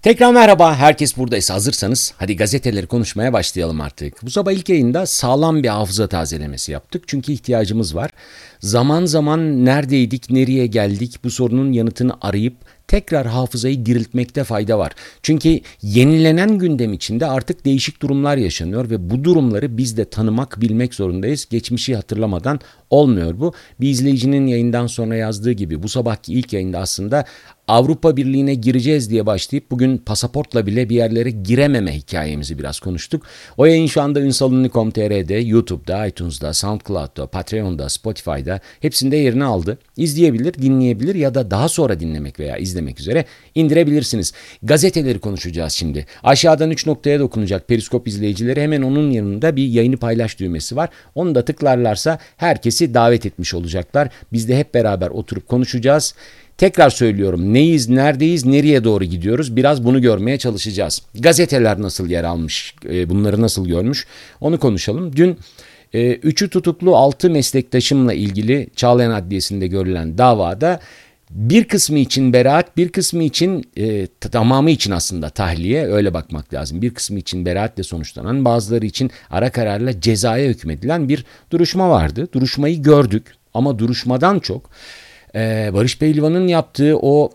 Tekrar merhaba, herkes buradaysa hazırsanız hadi gazeteleri konuşmaya başlayalım artık. Bu sabah ilk yayında sağlam bir hafıza tazelemesi yaptık çünkü ihtiyacımız var. Zaman zaman neredeydik, nereye geldik bu sorunun yanıtını arayıp tekrar hafızayı diriltmekte fayda var. Çünkü yenilenen gündem içinde artık değişik durumlar yaşanıyor ve bu durumları biz de tanımak, bilmek zorundayız. Geçmişi hatırlamadan olmuyor bu. Bir izleyicinin yayından sonra yazdığı gibi bu sabahki ilk yayında aslında Avrupa Birliği'ne gireceğiz diye başlayıp bugün pasaportla bile bir yerlere girememe hikayemizi biraz konuştuk. O yayın şu anda ünsaluni.com.tr'de, YouTube'da, iTunes'da, SoundCloud'da, Patreon'da, Spotify'da hepsinde yerini aldı. İzleyebilir, dinleyebilir ya da daha sonra dinlemek veya izlemek üzere indirebilirsiniz. Gazeteleri konuşacağız şimdi. Aşağıdan 3 noktaya dokunacak Periskop izleyicileri, hemen onun yanında bir yayını paylaş düğmesi var. Onu da tıklarlarsa herkesi davet etmiş olacaklar. Biz de hep beraber oturup konuşacağız. Tekrar söylüyorum, neyiz, neredeyiz, nereye doğru gidiyoruz, biraz bunu görmeye çalışacağız. Gazeteler nasıl yer almış, bunları nasıl görmüş onu konuşalım. Dün 3'ü tutuklu 6 meslektaşımla ilgili Çağlayan Adliyesi'nde görülen davada bir kısmı için beraat, bir kısmı için tamamı için aslında tahliye, öyle bakmak lazım. Bir kısmı için beraatle sonuçlanan, bazıları için ara kararla cezaya hükmedilen bir duruşma vardı. Duruşmayı gördük ama duruşmadan çok Barış Pehlivan'ın yaptığı o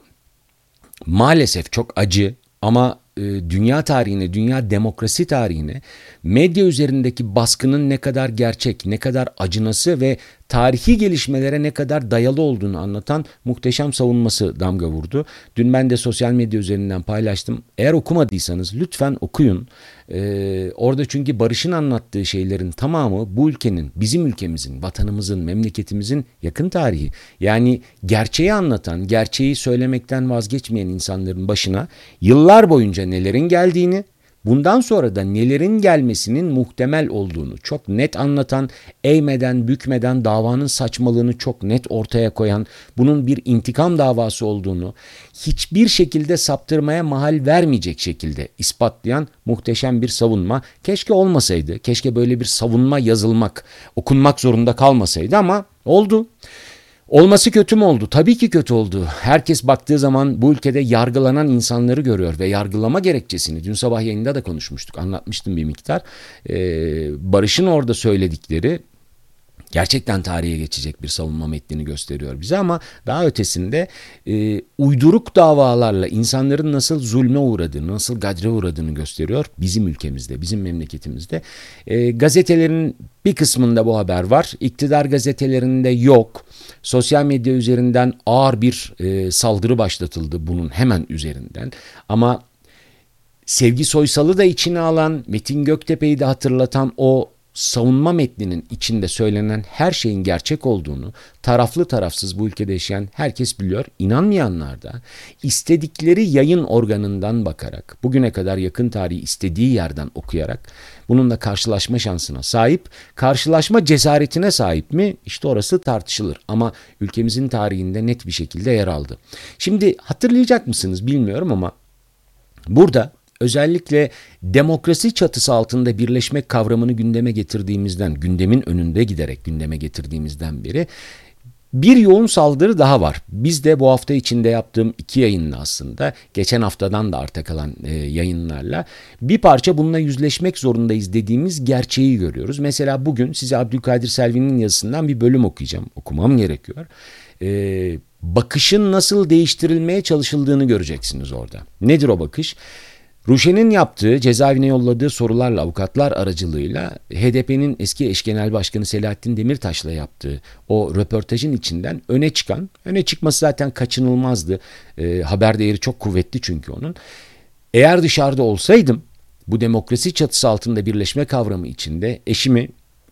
maalesef çok acı ama dünya tarihine, dünya demokrasi tarihine medya üzerindeki baskının ne kadar gerçek, ne kadar acınası ve tarihi gelişmelere ne kadar dayalı olduğunu anlatan muhteşem savunması damga vurdu. Dün ben de sosyal medya üzerinden paylaştım. Eğer okumadıysanız lütfen okuyun. Orada çünkü Barış'ın anlattığı şeylerin tamamı bu ülkenin, bizim ülkemizin, vatanımızın, memleketimizin yakın tarihi. Yani gerçeği anlatan, gerçeği söylemekten vazgeçmeyen insanların başına yıllar boyunca nelerin geldiğini, bundan sonra da nelerin gelmesinin muhtemel olduğunu çok net anlatan, eğmeden, bükmeden davanın saçmalığını çok net ortaya koyan, bunun bir intikam davası olduğunu hiçbir şekilde saptırmaya mahal vermeyecek şekilde ispatlayan muhteşem bir savunma. Keşke olmasaydı, keşke böyle bir savunma yazılmak, okunmak zorunda kalmasaydı ama oldu. Olması kötü mü oldu? Tabii ki kötü oldu. Herkes baktığı zaman bu ülkede yargılanan insanları görüyor ve yargılama gerekçesini dün sabah yayında da konuşmuştuk, anlatmıştım bir miktar. Barış'ın orada söyledikleri gerçekten tarihe geçecek bir savunma metnini gösteriyor bize ama daha ötesinde uyduruk davalarla insanların nasıl zulme uğradığını, nasıl gadre uğradığını gösteriyor bizim ülkemizde, bizim memleketimizde. Gazetelerin bir kısmında bu haber var, iktidar gazetelerinde yok. Sosyal medya üzerinden ağır bir saldırı başlatıldı bunun hemen üzerinden ama Sevgi Soysal'ı da içine alan, Metin Göktepe'yi de hatırlatan o savunma metninin içinde söylenen her şeyin gerçek olduğunu taraflı tarafsız bu ülkede yaşayan herkes biliyor. İnanmayanlar da istedikleri yayın organından bakarak, bugüne kadar yakın tarihi istediği yerden okuyarak bununla karşılaşma şansına sahip, karşılaşma cesaretine sahip mi? İşte orası tartışılır ama ülkemizin tarihinde net bir şekilde yer aldı. Şimdi hatırlayacak mısınız bilmiyorum ama burada özellikle demokrasi çatısı altında birleşmek kavramını gündeme getirdiğimizden, gündemin önünde giderek gündeme getirdiğimizden beri bir yoğun saldırı daha var. Biz de bu hafta içinde yaptığım 2 yayınla aslında, geçen haftadan da arta kalan yayınlarla bir parça bununla yüzleşmek zorundayız dediğimiz gerçeği görüyoruz. Mesela bugün size Abdülkadir Selvi'nin yazısından bir bölüm okuyacağım. Okumam gerekiyor. Bakışın nasıl değiştirilmeye çalışıldığını göreceksiniz orada. Nedir o bakış? Ruşen'in yaptığı, cezaevine yolladığı sorularla, avukatlar aracılığıyla HDP'nin eski eş genel başkanı Selahattin Demirtaş'la yaptığı o röportajın içinden öne çıkması zaten kaçınılmazdı. Haber değeri çok kuvvetli çünkü onun. Eğer dışarıda olsaydım, bu demokrasi çatısı altında birleşme kavramı içinde eşimi,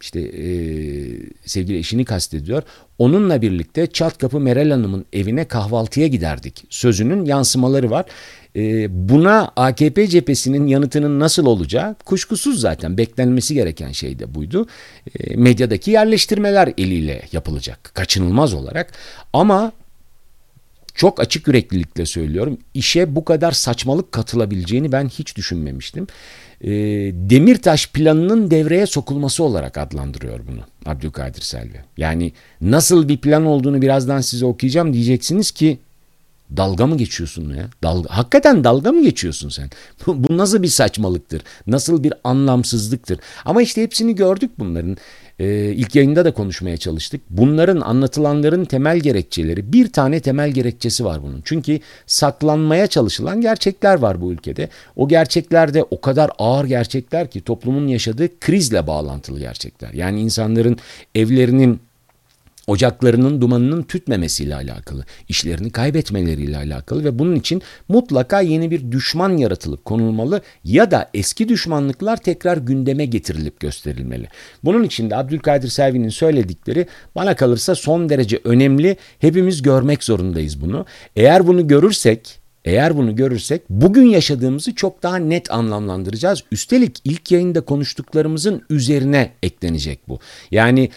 sevgili eşini kastediyor, onunla birlikte Çatkapı Meral Hanım'ın evine kahvaltıya giderdik sözünün yansımaları var. Buna AKP cephesinin yanıtının nasıl olacağı kuşkusuz, zaten beklenmesi gereken şey de buydu. Medyadaki yerleştirmeler eliyle yapılacak kaçınılmaz olarak ama çok açık yüreklilikle söylüyorum, işe bu kadar saçmalık katılabileceğini ben hiç düşünmemiştim. Demirtaş planının devreye sokulması olarak adlandırıyor bunu Abdülkadir Selvi. Yani nasıl bir plan olduğunu birazdan size okuyacağım, diyeceksiniz ki Dalga mı geçiyorsun ya? Hakikaten dalga mı geçiyorsun sen? Bu nasıl bir saçmalıktır? Nasıl bir anlamsızlıktır? Ama işte hepsini gördük bunların. İlk yayında da konuşmaya çalıştık. Bunların anlatılanların temel gerekçeleri, bir tane temel gerekçesi var bunun. Çünkü saklanmaya çalışılan gerçekler var bu ülkede. O gerçekler de o kadar ağır gerçekler ki toplumun yaşadığı krizle bağlantılı gerçekler. Yani insanların evlerinin, ocaklarının dumanının tütmemesiyle alakalı, işlerini kaybetmeleriyle alakalı ve bunun için mutlaka yeni bir düşman yaratılıp konulmalı ya da eski düşmanlıklar tekrar gündeme getirilip gösterilmeli. Bunun için de Abdülkadir Selvi'nin söyledikleri bana kalırsa son derece önemli. Hepimiz görmek zorundayız bunu. Eğer bunu görürsek bugün yaşadığımızı çok daha net anlamlandıracağız. Üstelik ilk yayında konuştuklarımızın üzerine eklenecek bu. Yani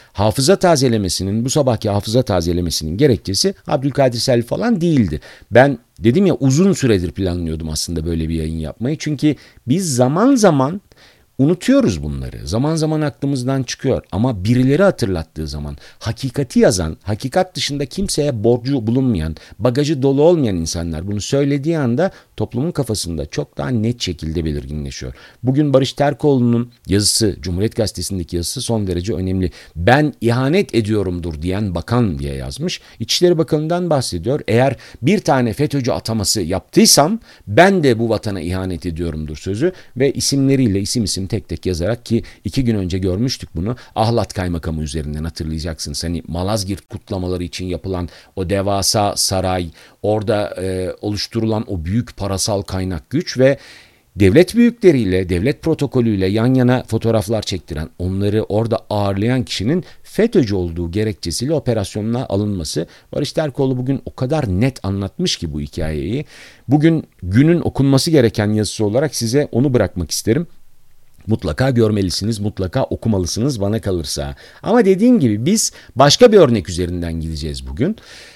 bu sabahki hafıza tazelemesinin gerekçesi Abdülkadir Selvi falan değildi. Ben dedim ya, uzun süredir planlıyordum aslında böyle bir yayın yapmayı. Çünkü biz zaman zaman unutuyoruz bunları. Zaman zaman aklımızdan çıkıyor ama birileri hatırlattığı zaman hakikati yazan, hakikat dışında kimseye borcu bulunmayan, bagajı dolu olmayan insanlar bunu söylediği anda toplumun kafasında çok daha net şekilde belirginleşiyor. Bugün Barış Terkoğlu'nun yazısı, Cumhuriyet Gazetesi'ndeki yazısı son derece önemli. Ben ihanet ediyorumdur diyen bakan diye yazmış. İçişleri Bakanı'ndan bahsediyor. Eğer bir tane FETÖ'cü ataması yaptıysam ben de bu vatana ihanet ediyorumdur sözü ve isimleriyle isim tek tek yazarak, ki 2 gün önce görmüştük bunu. Ahlat Kaymakamı üzerinden hatırlayacaksınız. Hani Malazgirt kutlamaları için yapılan o devasa saray, orada oluşturulan o büyük parasal kaynak güç ve devlet büyükleriyle, devlet protokolüyle yan yana fotoğraflar çektiren, onları orada ağırlayan kişinin FETÖ'cü olduğu gerekçesiyle operasyonuna alınması. Barış Terkoğlu bugün o kadar net anlatmış ki bu hikayeyi. Bugün günün okunması gereken yazısı olarak size onu bırakmak isterim. Mutlaka görmelisiniz, mutlaka okumalısınız bana kalırsa. Ama dediğim gibi biz başka bir örnek üzerinden gideceğiz bugün.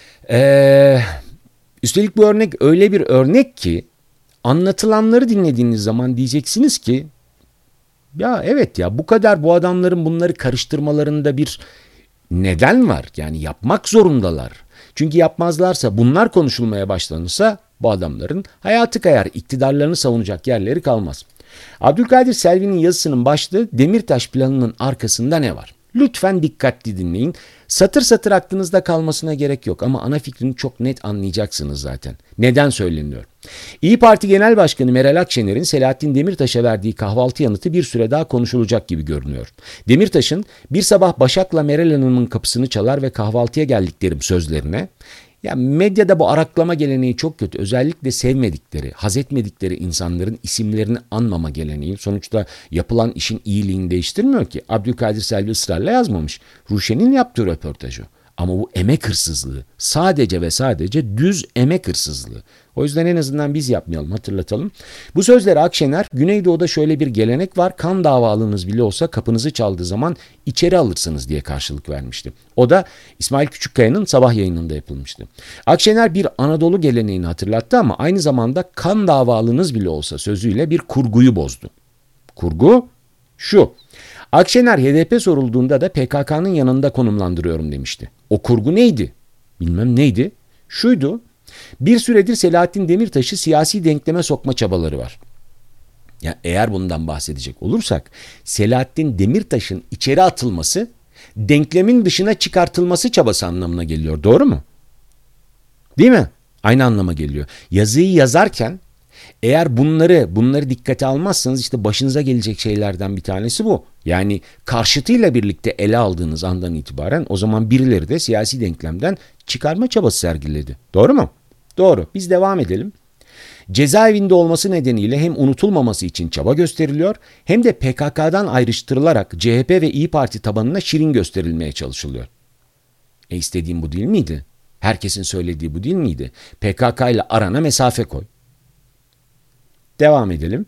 Üstelik bu örnek öyle bir örnek ki anlatılanları dinlediğiniz zaman diyeceksiniz ki ya evet ya, bu kadar bu adamların bunları karıştırmalarında bir neden var. Yani yapmak zorundalar. Çünkü yapmazlarsa, bunlar konuşulmaya başlanırsa bu adamların hayatı kayar, iktidarlarını savunacak yerleri kalmaz. Abdülkadir Selvi'nin yazısının başlığı Demirtaş planının arkasında ne var? Lütfen dikkatli dinleyin. Satır satır aklınızda kalmasına gerek yok ama ana fikrini çok net anlayacaksınız zaten. Neden söyleniyor? İyi Parti Genel Başkanı Meral Akşener'in Selahattin Demirtaş'a verdiği kahvaltı yanıtı bir süre daha konuşulacak gibi görünüyor. Demirtaş'ın bir sabah Başak'la Meral Hanım'ın kapısını çalar ve kahvaltıya geldiklerim sözlerine, ya medyada bu araklama geleneği çok kötü. Özellikle sevmedikleri, haz etmedikleri insanların isimlerini anmama geleneği sonuçta yapılan işin iyiliğini değiştirmiyor ki. Abdülkadir Selvi ısrarla yazmamış. Ruşen'in yaptığı röportajı. Ama bu emek hırsızlığı. Sadece ve sadece düz emek hırsızlığı. O yüzden en azından biz yapmayalım, hatırlatalım. Bu sözleri Akşener, Güneydoğu'da şöyle bir gelenek var. Kan davalınız bile olsa kapınızı çaldığı zaman içeri alırsınız diye karşılık vermişti. O da İsmail Küçükkaya'nın sabah yayınında yapılmıştı. Akşener bir Anadolu geleneğini hatırlattı ama aynı zamanda kan davalınız bile olsa sözüyle bir kurguyu bozdu. Kurgu şu: Akşener HDP sorulduğunda da PKK'nın yanında konumlandırıyorum demişti. O kurgu neydi? Bilmem neydi. Şuydu: bir süredir Selahattin Demirtaş'ı siyasi denkleme sokma çabaları var. Ya eğer bundan bahsedecek olursak, Selahattin Demirtaş'ın içeri atılması, denklemin dışına çıkartılması çabası anlamına geliyor. Doğru mu? Değil mi? Aynı anlama geliyor. Yazıyı yazarken eğer bunları dikkate almazsanız işte başınıza gelecek şeylerden bir tanesi bu. Yani karşıtıyla birlikte ele aldığınız andan itibaren o zaman birileri de siyasi denklemden çıkarma çabası sergiledi. Doğru mu? Doğru. Biz devam edelim. Cezaevinde olması nedeniyle hem unutulmaması için çaba gösteriliyor hem de PKK'dan ayrıştırılarak CHP ve İyi Parti tabanına şirin gösterilmeye çalışılıyor. İstediğim bu değil miydi? Herkesin söylediği bu değil miydi? PKK ile arana mesafe koy. Devam edelim.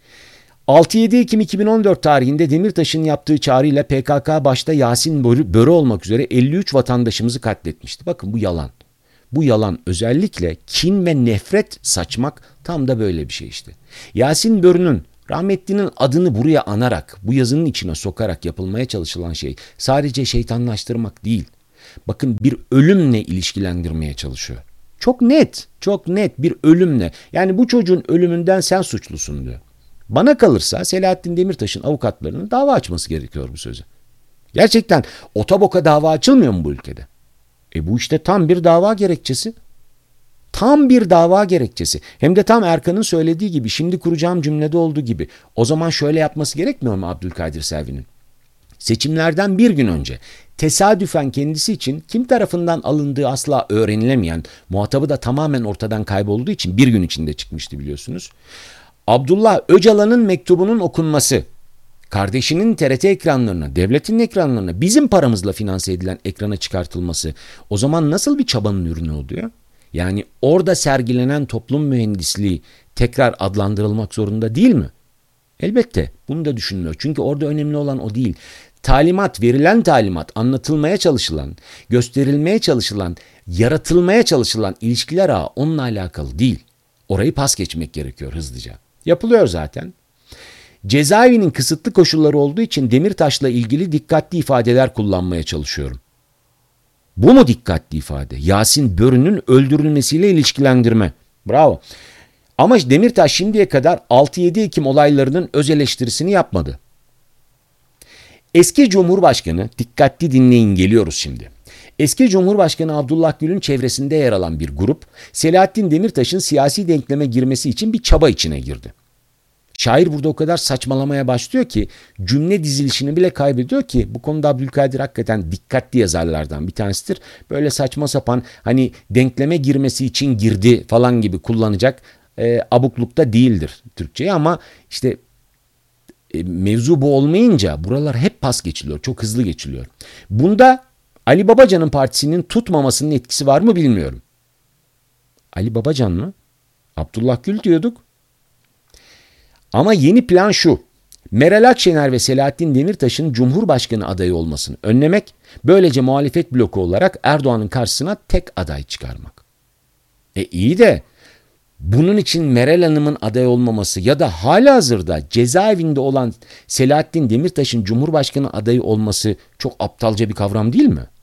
6-7 Ekim 2014 tarihinde Demirtaş'ın yaptığı çağrıyla PKK başta Yasin Börü olmak üzere 53 vatandaşımızı katletmişti. Bakın bu yalan. Bu yalan, özellikle kin ve nefret saçmak tam da böyle bir şey işte. Yasin Börü'nün, rahmetlinin adını buraya anarak, bu yazının içine sokarak yapılmaya çalışılan şey sadece şeytanlaştırmak değil. Bakın bir ölümle ilişkilendirmeye çalışıyor. Çok net bir ölümle. Yani bu çocuğun ölümünden sen suçlusun diyor. Bana kalırsa Selahattin Demirtaş'ın avukatlarının dava açması gerekiyor bu söze. Gerçekten otoboka dava açılmıyor mu bu ülkede? Bu işte tam bir dava gerekçesi. Tam bir dava gerekçesi. Hem de tam Erkan'ın söylediği gibi, şimdi kuracağım cümlede olduğu gibi. O zaman şöyle yapması gerekmiyor mu Abdülkadir Selvi'nin? Seçimlerden bir gün önce tesadüfen kendisi için kim tarafından alındığı asla öğrenilemeyen, muhatabı da tamamen ortadan kaybolduğu için bir gün içinde çıkmıştı biliyorsunuz. Abdullah Öcalan'ın mektubunun okunması, kardeşinin TRT ekranlarına, devletin ekranlarına, bizim paramızla finanse edilen ekrana çıkartılması o zaman nasıl bir çabanın ürünü oluyor? Yani orada sergilenen toplum mühendisliği tekrar adlandırılmak zorunda değil mi? Elbette bunu da düşünmüyor. Çünkü orada önemli olan o değil. Verilen talimat, anlatılmaya çalışılan, gösterilmeye çalışılan, yaratılmaya çalışılan ilişkiler ağı onunla alakalı değil. Orayı pas geçmek gerekiyor hızlıca. Yapılıyor zaten. Cezaevinin kısıtlı koşulları olduğu için Demirtaş'la ilgili dikkatli ifadeler kullanmaya çalışıyorum. Bu mu dikkatli ifade? Yasin Börü'nün öldürülmesiyle ilişkilendirme. Bravo. Ama Demirtaş şimdiye kadar 6-7 Ekim olaylarının öz eleştirisini yapmadı. Eski Cumhurbaşkanı, dikkatli dinleyin geliyoruz şimdi. Eski Cumhurbaşkanı Abdullah Gül'ün çevresinde yer alan bir grup, Selahattin Demirtaş'ın siyasi denkleme girmesi için bir çaba içine girdi. Şair burada o kadar saçmalamaya başlıyor ki cümle dizilişini bile kaybediyor ki bu konuda Abdülkadir hakikaten dikkatli yazarlardan bir tanesidir. Böyle saçma sapan hani denkleme girmesi için girdi falan gibi kullanacak abuklukta değildir Türkçe'yi ama işte mevzu bu olmayınca buralar hep pas geçiliyor. Çok hızlı geçiliyor. Bunda Ali Babacan'ın partisinin tutmamasının etkisi var mı bilmiyorum. Ali Babacan mı? Abdullah Gül diyorduk. Ama yeni plan şu. Meral Akşener ve Selahattin Demirtaş'ın Cumhurbaşkanı adayı olmasını önlemek, böylece muhalefet bloku olarak Erdoğan'ın karşısına tek aday çıkarmak. İyi de bunun için Meral Hanım'ın aday olmaması ya da halihazırda cezaevinde olan Selahattin Demirtaş'ın Cumhurbaşkanı adayı olması çok aptalca bir kavram değil mi?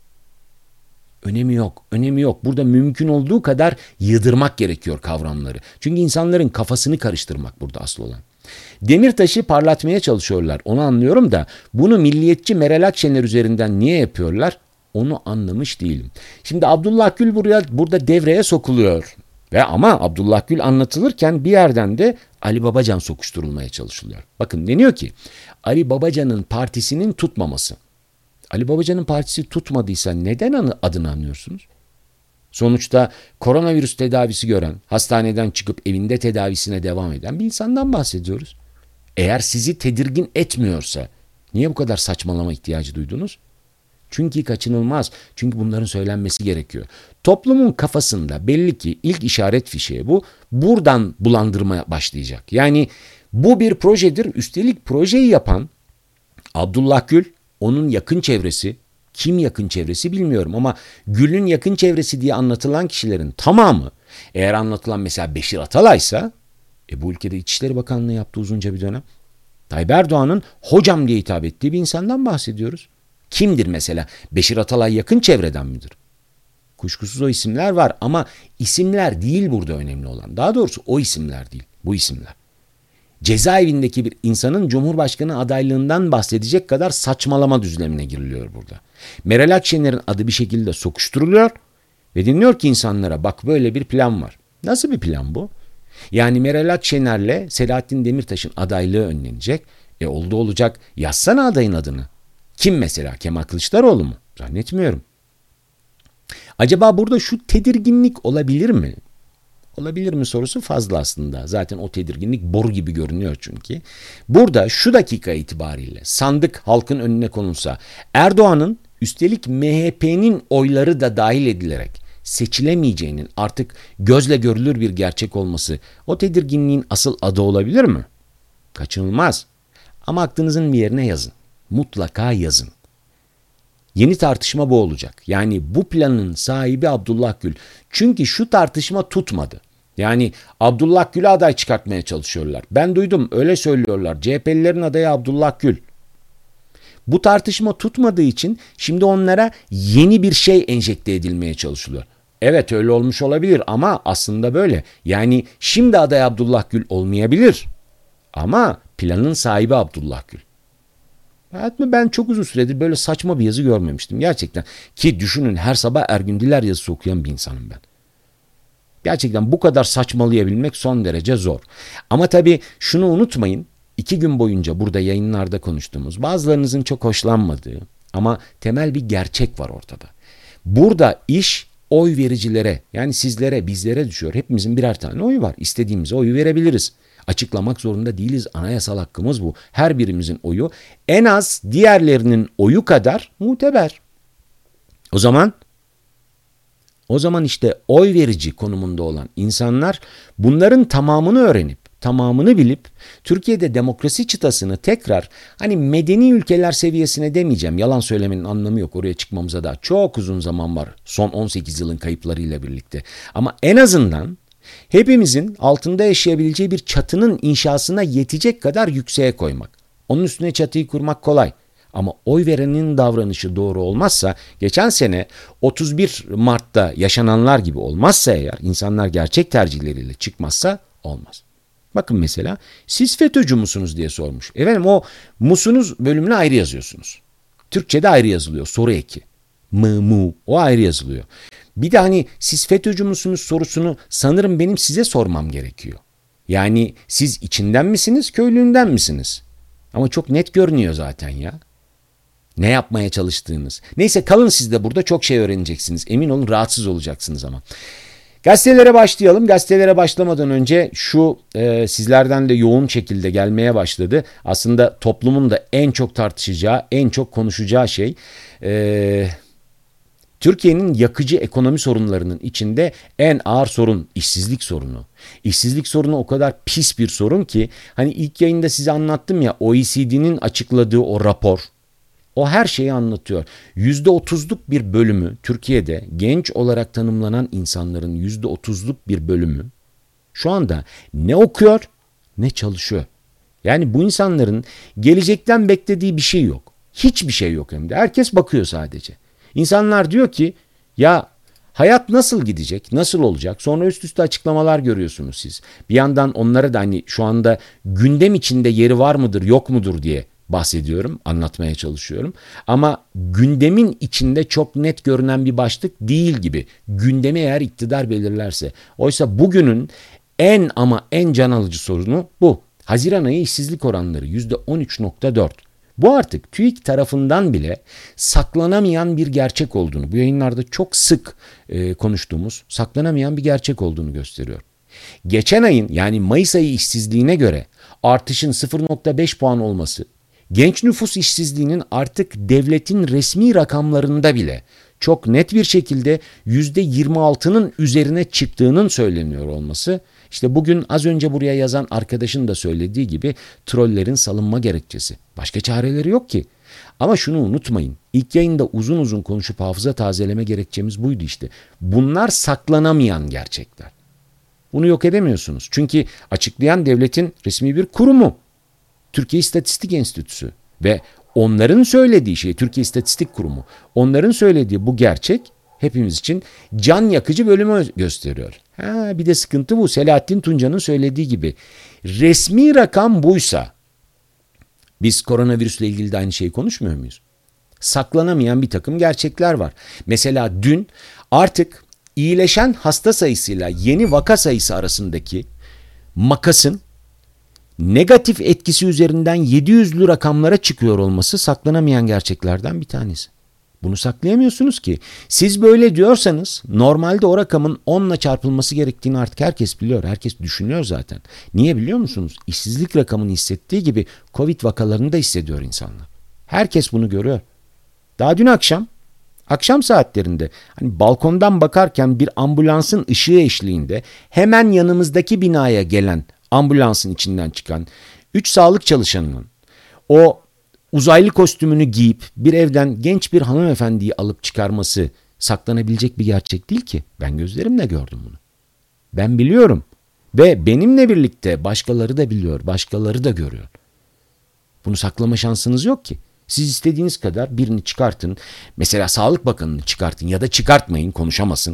Önemi yok. Burada mümkün olduğu kadar yıldırmak gerekiyor kavramları. Çünkü insanların kafasını karıştırmak burada asıl olan. Demirtaş'ı parlatmaya çalışıyorlar. Onu anlıyorum da bunu milliyetçi Meral Akşener üzerinden niye yapıyorlar? Onu anlamış değilim. Şimdi Abdullah Gül burada devreye sokuluyor. Ama Abdullah Gül anlatılırken bir yerden de Ali Babacan sokuşturulmaya çalışılıyor. Bakın deniyor ki Ali Babacan'ın partisinin tutmaması. Ali Babacan'ın partisi tutmadıysa neden adını anıyorsunuz? Sonuçta koronavirüs tedavisi gören, hastaneden çıkıp evinde tedavisine devam eden bir insandan bahsediyoruz. Eğer sizi tedirgin etmiyorsa niye bu kadar saçmalama ihtiyacı duydunuz? Çünkü kaçınılmaz. Çünkü bunların söylenmesi gerekiyor. Toplumun kafasında belli ki ilk işaret fişeği bu. Buradan bulandırmaya başlayacak. Yani bu bir projedir. Üstelik projeyi yapan Abdullah Gül, onun yakın çevresi, kim yakın çevresi bilmiyorum ama Gül'ün yakın çevresi diye anlatılan kişilerin tamamı, eğer anlatılan mesela Beşir Atalay'sa, bu ülkede İçişleri Bakanlığı yaptı uzunca bir dönem. Tayyip Erdoğan'ın hocam diye hitap ettiği bir insandan bahsediyoruz. Kimdir mesela? Beşir Atalay yakın çevreden midir? Kuşkusuz o isimler var ama isimler değil burada önemli olan. Daha doğrusu o isimler değil, bu isimler. Cezaevindeki bir insanın Cumhurbaşkanı adaylığından bahsedecek kadar saçmalama düzlemine giriliyor burada. Meral Akşener'in adı bir şekilde sokuşturuluyor ve deniliyor ki insanlara bak böyle bir plan var. Nasıl bir plan bu? Yani Meral Akşener'le Selahattin Demirtaş'ın adaylığı önlenecek. Oldu olacak yazsana adayın adını. Kim mesela? Kemal Kılıçdaroğlu mu? Zannetmiyorum. Acaba burada şu tedirginlik olabilir mi? Olabilir mi sorusu fazla aslında. Zaten o tedirginlik boru gibi görünüyor çünkü. Burada şu dakika itibariyle sandık halkın önüne konulsa Erdoğan'ın üstelik MHP'nin oyları da dahil edilerek seçilemeyeceğinin artık gözle görülür bir gerçek olması o tedirginliğin asıl adı olabilir mi? Kaçınılmaz. Ama aklınızın bir yerine yazın. Mutlaka yazın. Yeni tartışma bu olacak. Yani bu planın sahibi Abdullah Gül. Çünkü şu tartışma tutmadı. Yani Abdullah Gül'e aday çıkartmaya çalışıyorlar. Ben duydum öyle söylüyorlar. CHP'lilerin adayı Abdullah Gül. Bu tartışma tutmadığı için şimdi onlara yeni bir şey enjekte edilmeye çalışılıyor. Evet öyle olmuş olabilir ama aslında böyle. Yani şimdi aday Abdullah Gül olmayabilir ama planın sahibi Abdullah Gül. Hayatımda ben çok uzun süredir böyle saçma bir yazı görmemiştim gerçekten. Ki düşünün her sabah Ergün Diler yazısı okuyan bir insanım ben. Gerçekten bu kadar saçmalayabilmek son derece zor. Ama tabii şunu unutmayın. 2 gün boyunca burada yayınlarda konuştuğumuz bazılarınızın çok hoşlanmadığı ama temel bir gerçek var ortada. Burada iş oy vericilere yani sizlere bizlere düşüyor. Hepimizin birer tane oyu var. İstediğimiz oyu verebiliriz. Açıklamak zorunda değiliz. Anayasal hakkımız bu. Her birimizin oyu en az diğerlerinin oyu kadar muteber. O zaman işte oy verici konumunda olan insanlar bunların tamamını öğrenip, tamamını bilip Türkiye'de demokrasi çıtasını tekrar hani medeni ülkeler seviyesine demeyeceğim. Yalan söylemenin anlamı yok. Oraya çıkmamıza daha çok uzun zaman var. Son 18 yılın kayıplarıyla birlikte. Ama en azından hepimizin altında yaşayabileceği bir çatının inşasına yetecek kadar yükseğe koymak. Onun üstüne çatıyı kurmak kolay. Ama oy verenin davranışı doğru olmazsa, geçen sene 31 Mart'ta yaşananlar gibi olmazsa eğer, insanlar gerçek tercihleriyle çıkmazsa olmaz. Bakın mesela siz FETÖ'cü musunuz diye sormuş. Efendim o musunuz bölümünü ayrı yazıyorsunuz. Türkçe'de ayrı yazılıyor soru eki. Mu o ayrı yazılıyor. Bir de hani siz FETÖ'cü musunuz sorusunu sanırım benim size sormam gerekiyor. Yani siz içinden misiniz köylüğünden misiniz? Ama çok net görünüyor zaten ya. Ne yapmaya çalıştığınız. Neyse kalın siz de burada çok şey öğreneceksiniz. Emin olun rahatsız olacaksınız ama. Gazetelere başlayalım. Gazetelere başlamadan önce şu sizlerden de yoğun şekilde gelmeye başladı. Aslında toplumun da en çok tartışacağı, en çok konuşacağı şey Türkiye'nin yakıcı ekonomi sorunlarının içinde en ağır sorun işsizlik sorunu. İşsizlik sorunu o kadar pis bir sorun ki hani ilk yayında size anlattım ya OECD'nin açıkladığı o rapor. O her şeyi anlatıyor. %30'luk bir bölümü Türkiye'de genç olarak tanımlanan insanların %30'luk bir bölümü şu anda ne okuyor ne çalışıyor. Yani bu insanların gelecekten beklediği bir şey yok. Hiçbir şey yok hem de. Herkes bakıyor sadece. İnsanlar diyor ki ya hayat nasıl gidecek, nasıl olacak? Sonra üst üste açıklamalar görüyorsunuz siz. Bir yandan onlara da hani şu anda gündem içinde yeri var mıdır yok mudur diye bahsediyorum, anlatmaya çalışıyorum. Ama gündemin içinde çok net görünen bir başlık değil gibi. Gündemi eğer iktidar belirlerse. Oysa bugünün en can alıcı sorunu bu. Haziran ayı işsizlik oranları %13.4. Bu artık TÜİK tarafından bile saklanamayan bir gerçek olduğunu, bu yayınlarda çok sık konuştuğumuz saklanamayan bir gerçek olduğunu gösteriyor. Geçen ayın yani Mayıs ayı işsizliğine göre artışın 0.5 puan olması, genç nüfus işsizliğinin artık devletin resmi rakamlarında bile çok net bir şekilde %26'nın üzerine çıktığının söyleniyor olması, işte bugün az önce buraya yazan arkadaşın da söylediği gibi trollerin salınma gerekçesi. Başka çareleri yok ki. Ama şunu unutmayın. İlk yayında uzun uzun konuşup hafıza tazeleme gerekçemiz buydu işte. Bunlar saklanamayan gerçekler. Bunu yok edemiyorsunuz. Çünkü açıklayan devletin resmi bir kurumu. Türkiye İstatistik Enstitüsü ve onların söylediği şey Türkiye İstatistik Kurumu. Onların söylediği bu gerçek hepimiz için can yakıcı bölümü gösteriyor. Bir de sıkıntı bu. Selahattin Tunca'nın söylediği gibi resmi rakam buysa biz koronavirüsle ilgili de aynı şeyi konuşmuyor muyuz? Saklanamayan bir takım gerçekler var. Mesela dün artık iyileşen hasta sayısıyla yeni vaka sayısı arasındaki makasın negatif etkisi üzerinden 700'lü rakamlara çıkıyor olması saklanamayan gerçeklerden bir tanesi. Bunu saklayamıyorsunuz ki. Siz böyle diyorsanız normalde o rakamın 10'la çarpılması gerektiğini artık herkes biliyor. Herkes düşünüyor zaten. Niye biliyor musunuz? İşsizlik rakamını hissettiği gibi Covid vakalarını da hissediyor insanlar. Herkes bunu görüyor. Daha dün akşam saatlerinde hani balkondan bakarken bir ambulansın ışığı eşliğinde hemen yanımızdaki binaya gelen ambulansın içinden çıkan 3 sağlık çalışanının o uzaylı kostümünü giyip bir evden genç bir hanımefendiyi alıp çıkarması saklanabilecek bir gerçek değil ki. Ben gözlerimle gördüm bunu. Ben biliyorum ve benimle birlikte başkaları da biliyor, başkaları da görüyor. Bunu saklama şansınız yok ki. Siz istediğiniz kadar birini çıkartın. Mesela Sağlık Bakanı'nı çıkartın ya da çıkartmayın, konuşamasın.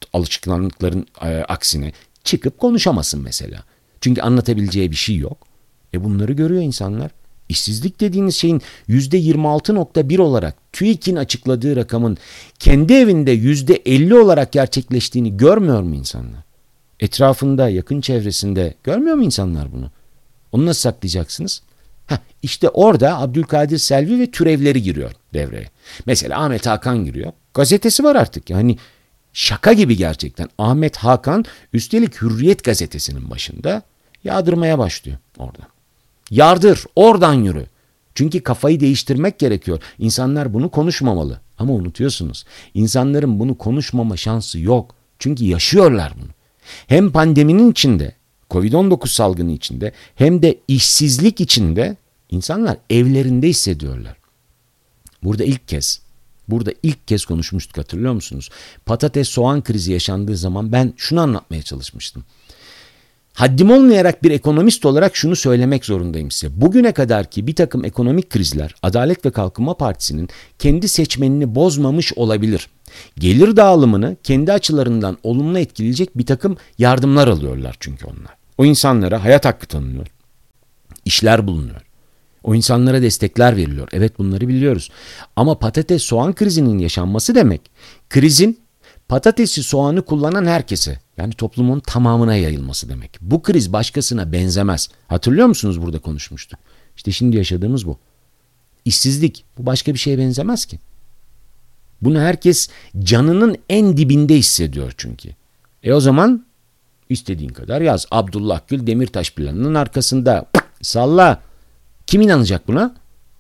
alışkanlıkların aksine çıkıp konuşamasın mesela. Çünkü anlatabileceği bir şey yok. Bunları görüyor insanlar. İşsizlik dediğiniz şeyin %26.1 olarak TÜİK'in açıkladığı rakamın kendi evinde %50 olarak gerçekleştiğini görmüyor mu insanlar? Etrafında, yakın çevresinde görmüyor mu insanlar bunu? Onu nasıl saklayacaksınız? İşte orada Abdülkadir Selvi ve türevleri giriyor devreye. Mesela Ahmet Hakan giriyor. Gazetesi var artık. Yani şaka gibi gerçekten. Ahmet Hakan üstelik Hürriyet gazetesinin başında yağdırmaya başlıyor orada. Yardır, oradan yürü. Çünkü kafayı değiştirmek gerekiyor. İnsanlar bunu konuşmamalı. Ama unutuyorsunuz. İnsanların bunu konuşmama şansı yok. Çünkü yaşıyorlar bunu. Hem pandeminin içinde, Covid-19 salgını içinde, hem de işsizlik içinde insanlar evlerinde hissediyorlar. Burada ilk kez konuşmuştuk, hatırlıyor musunuz? Patates soğan krizi yaşandığı zaman ben şunu anlatmaya çalışmıştım. Haddim olmayarak bir ekonomist olarak şunu söylemek zorundayım size. Bugüne kadar ki bir takım ekonomik krizler Adalet ve Kalkınma Partisi'nin kendi seçmenini bozmamış olabilir. Gelir dağılımını kendi açılarından olumlu etkileyecek bir takım yardımlar alıyorlar çünkü onlar. O insanlara hayat hakkı tanınıyor. İşler bulunuyor. O insanlara destekler veriliyor. Evet, bunları biliyoruz. Ama patates soğan krizinin yaşanması demek, krizin patatesi soğanı kullanan herkese, yani toplumun tamamına yayılması demek. Bu kriz başkasına benzemez. Hatırlıyor musunuz, burada konuşmuştuk. İşte şimdi yaşadığımız bu. İşsizlik, bu başka bir şeye benzemez ki. Bunu herkes canının en dibinde hissediyor çünkü. O zaman istediğin kadar yaz. Abdullah Gül Demirtaş planının arkasında. Salla. Kim inanacak buna?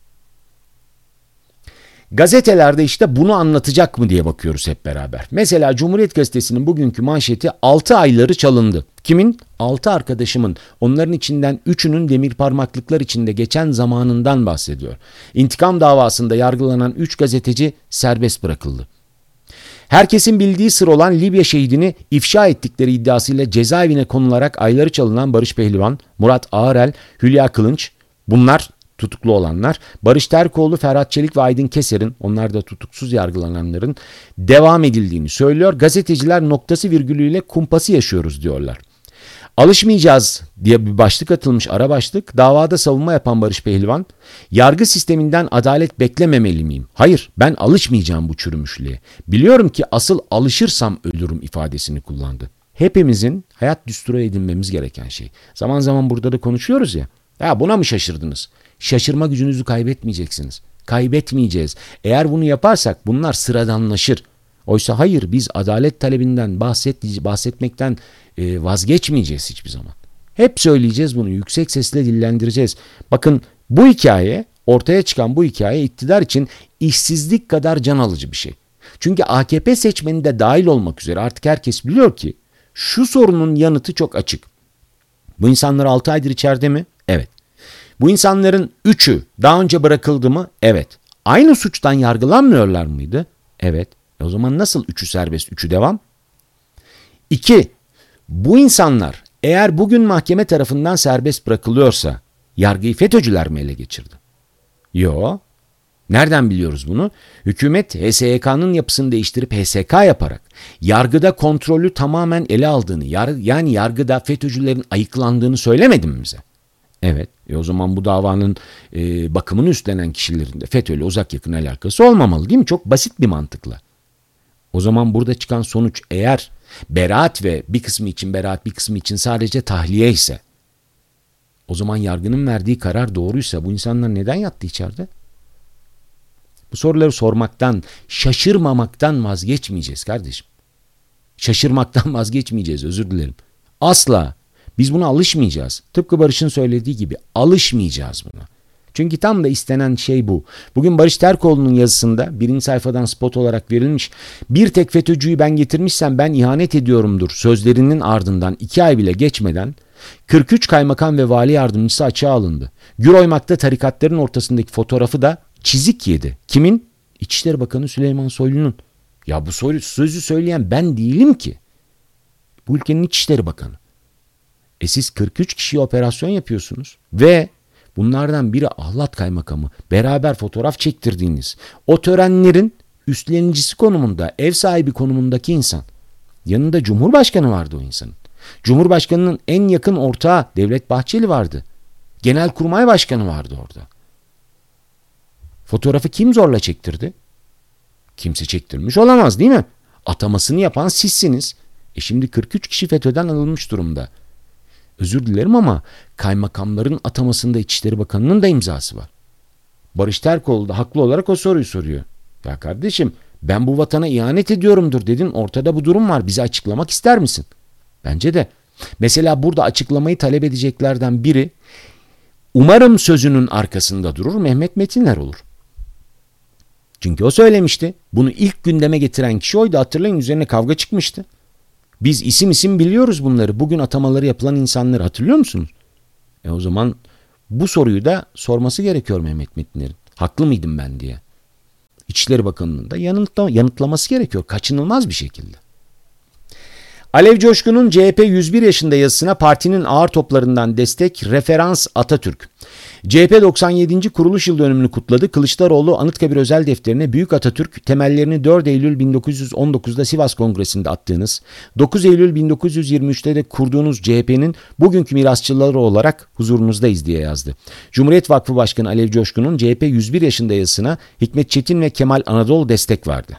Gazetelerde işte bunu anlatacak mı diye bakıyoruz hep beraber. Mesela Cumhuriyet Gazetesi'nin bugünkü manşeti 6 ayları çalındı. Kimin? 6 arkadaşımın. Onların içinden 3'ünün demir parmaklıklar içinde geçen zamanından bahsediyor. İntikam davasında yargılanan 3 gazeteci serbest bırakıldı. Herkesin bildiği sır olan Libya şehidini ifşa ettikleri iddiasıyla cezaevine konularak ayları çalınan Barış Pehlivan, Murat Ağarel, Hülya Kılınç, bunlar tutuklu olanlar, Barış Terkoğlu, Ferhat Çelik ve Aydın Keser'in, onlar da tutuksuz yargılananların devam edildiğini söylüyor. Gazeteciler noktası virgülüyle kumpası yaşıyoruz diyorlar. Alışmayacağız diye bir başlık atılmış, ara başlık. Davada savunma yapan Barış Pehlivan, yargı sisteminden adalet beklememeli miyim? Hayır, ben alışmayacağım bu çürümüşlüğe. Biliyorum ki asıl alışırsam ölürüm ifadesini kullandı. Hepimizin hayat düsturu edinmemiz gereken şey. Zaman zaman burada da konuşuyoruz ya. Ya buna mı şaşırdınız? Şaşırma gücünüzü kaybetmeyeceksiniz. Kaybetmeyeceğiz. Eğer bunu yaparsak bunlar sıradanlaşır. Oysa hayır, biz adalet talebinden bahsetmekten vazgeçmeyeceğiz hiçbir zaman. Hep söyleyeceğiz bunu, yüksek sesle dillendireceğiz. Bakın, bu hikaye, ortaya çıkan bu hikaye iktidar için işsizlik kadar can alıcı bir şey. Çünkü AKP seçmeni de dahil olmak üzere artık herkes biliyor ki şu sorunun yanıtı çok açık. Bu insanlar 6 aydır içeride mi? Evet. Bu insanların 3'ü daha önce bırakıldı mı? Evet. Aynı suçtan yargılanmıyorlar mıydı? Evet. O zaman nasıl 3'ü serbest, 3'ü devam? 2. Bu insanlar eğer bugün mahkeme tarafından serbest bırakılıyorsa yargıyı FETÖ'cüler mi ele geçirdi? Yo. Nereden biliyoruz bunu? Hükümet HSYK'nın yapısını değiştirip HSK yaparak yargıda kontrolü tamamen ele aldığını, yani yargıda FETÖ'cülerin ayıklandığını söylemedi mi bize? Evet. O zaman bu davanın bakımını üstlenen kişilerin de FETÖ'yle uzak yakın alakası olmamalı, değil mi? Çok basit bir mantıkla. O zaman burada çıkan sonuç, eğer beraat ve bir kısmı için beraat, bir kısmı için sadece tahliye ise, o zaman yargının verdiği karar doğruysa bu insanlar neden yattı içeride? Bu soruları sormaktan, şaşırmamaktan vazgeçmeyeceğiz kardeşim. Şaşırmaktan vazgeçmeyeceğiz, özür dilerim. Asla. Biz buna alışmayacağız. Tıpkı Barış'ın söylediği gibi alışmayacağız buna. Çünkü tam da istenen şey bu. Bugün Barış Terkoğlu'nun yazısında birinci sayfadan spot olarak verilmiş, bir tek FETÖ'cüyü ben getirmişsem ben ihanet ediyorumdur sözlerinin ardından 2 ay bile geçmeden 43 kaymakam ve vali yardımcısı açığa alındı. Güroymak'ta tarikatların ortasındaki fotoğrafı da çizik yedi. Kimin? İçişleri Bakanı Süleyman Soylu'nun. Ya bu sözü söyleyen ben değilim ki. Bu ülkenin İçişleri Bakanı. Siz 43 kişiye operasyon yapıyorsunuz ve bunlardan biri Ahlat Kaymakamı, beraber fotoğraf çektirdiğiniz, o törenlerin üstlenicisi konumunda, ev sahibi konumundaki insan. Yanında Cumhurbaşkanı vardı o insanın. Cumhurbaşkanının en yakın ortağı Devlet Bahçeli vardı. Genelkurmay Başkanı vardı orada. Fotoğrafı kim zorla çektirdi? Kimse çektirmiş olamaz değil mi? Atamasını yapan sizsiniz. Şimdi 43 kişi FETÖ'den alınmış durumda. Özür dilerim ama kaymakamların atamasında İçişleri Bakanı'nın da imzası var. Barış Terkoğlu da haklı olarak o soruyu soruyor. Ya kardeşim, ben bu vatana ihanet ediyorumdur dedin. Ortada bu durum var. Bize açıklamak ister misin? Bence de. Mesela burada açıklamayı talep edeceklerden biri, umarım sözünün arkasında durur, Mehmet Metinler olur. Çünkü o söylemişti. Bunu ilk gündeme getiren kişi oydu. Hatırlayın, üzerine kavga çıkmıştı. Biz isim isim biliyoruz bunları. Bugün atamaları yapılan insanları hatırlıyor musunuz? O zaman bu soruyu da sorması gerekiyor Mehmet Metinler'in. Haklı mıydım ben diye. İçişleri Bakanı'nın da yanıtlaması gerekiyor. Kaçınılmaz bir şekilde. Alev Coşkun'un CHP 101 yaşında yazısına partinin ağır toplarından destek, referans Atatürk. CHP 97. kuruluş yıl dönümünü kutladı. Kılıçdaroğlu Anıtkabir özel defterine Büyük Atatürk temellerini 4 Eylül 1919'da Sivas Kongresi'nde attığınız, 9 Eylül 1923'te de kurduğunuz CHP'nin bugünkü mirasçıları olarak huzurunuzdayız diye yazdı. Cumhuriyet Vakfı Başkanı Alev Coşkun'un CHP 101 yaşında yazısına Hikmet Çetin ve Kemal Anadolu destek verdi.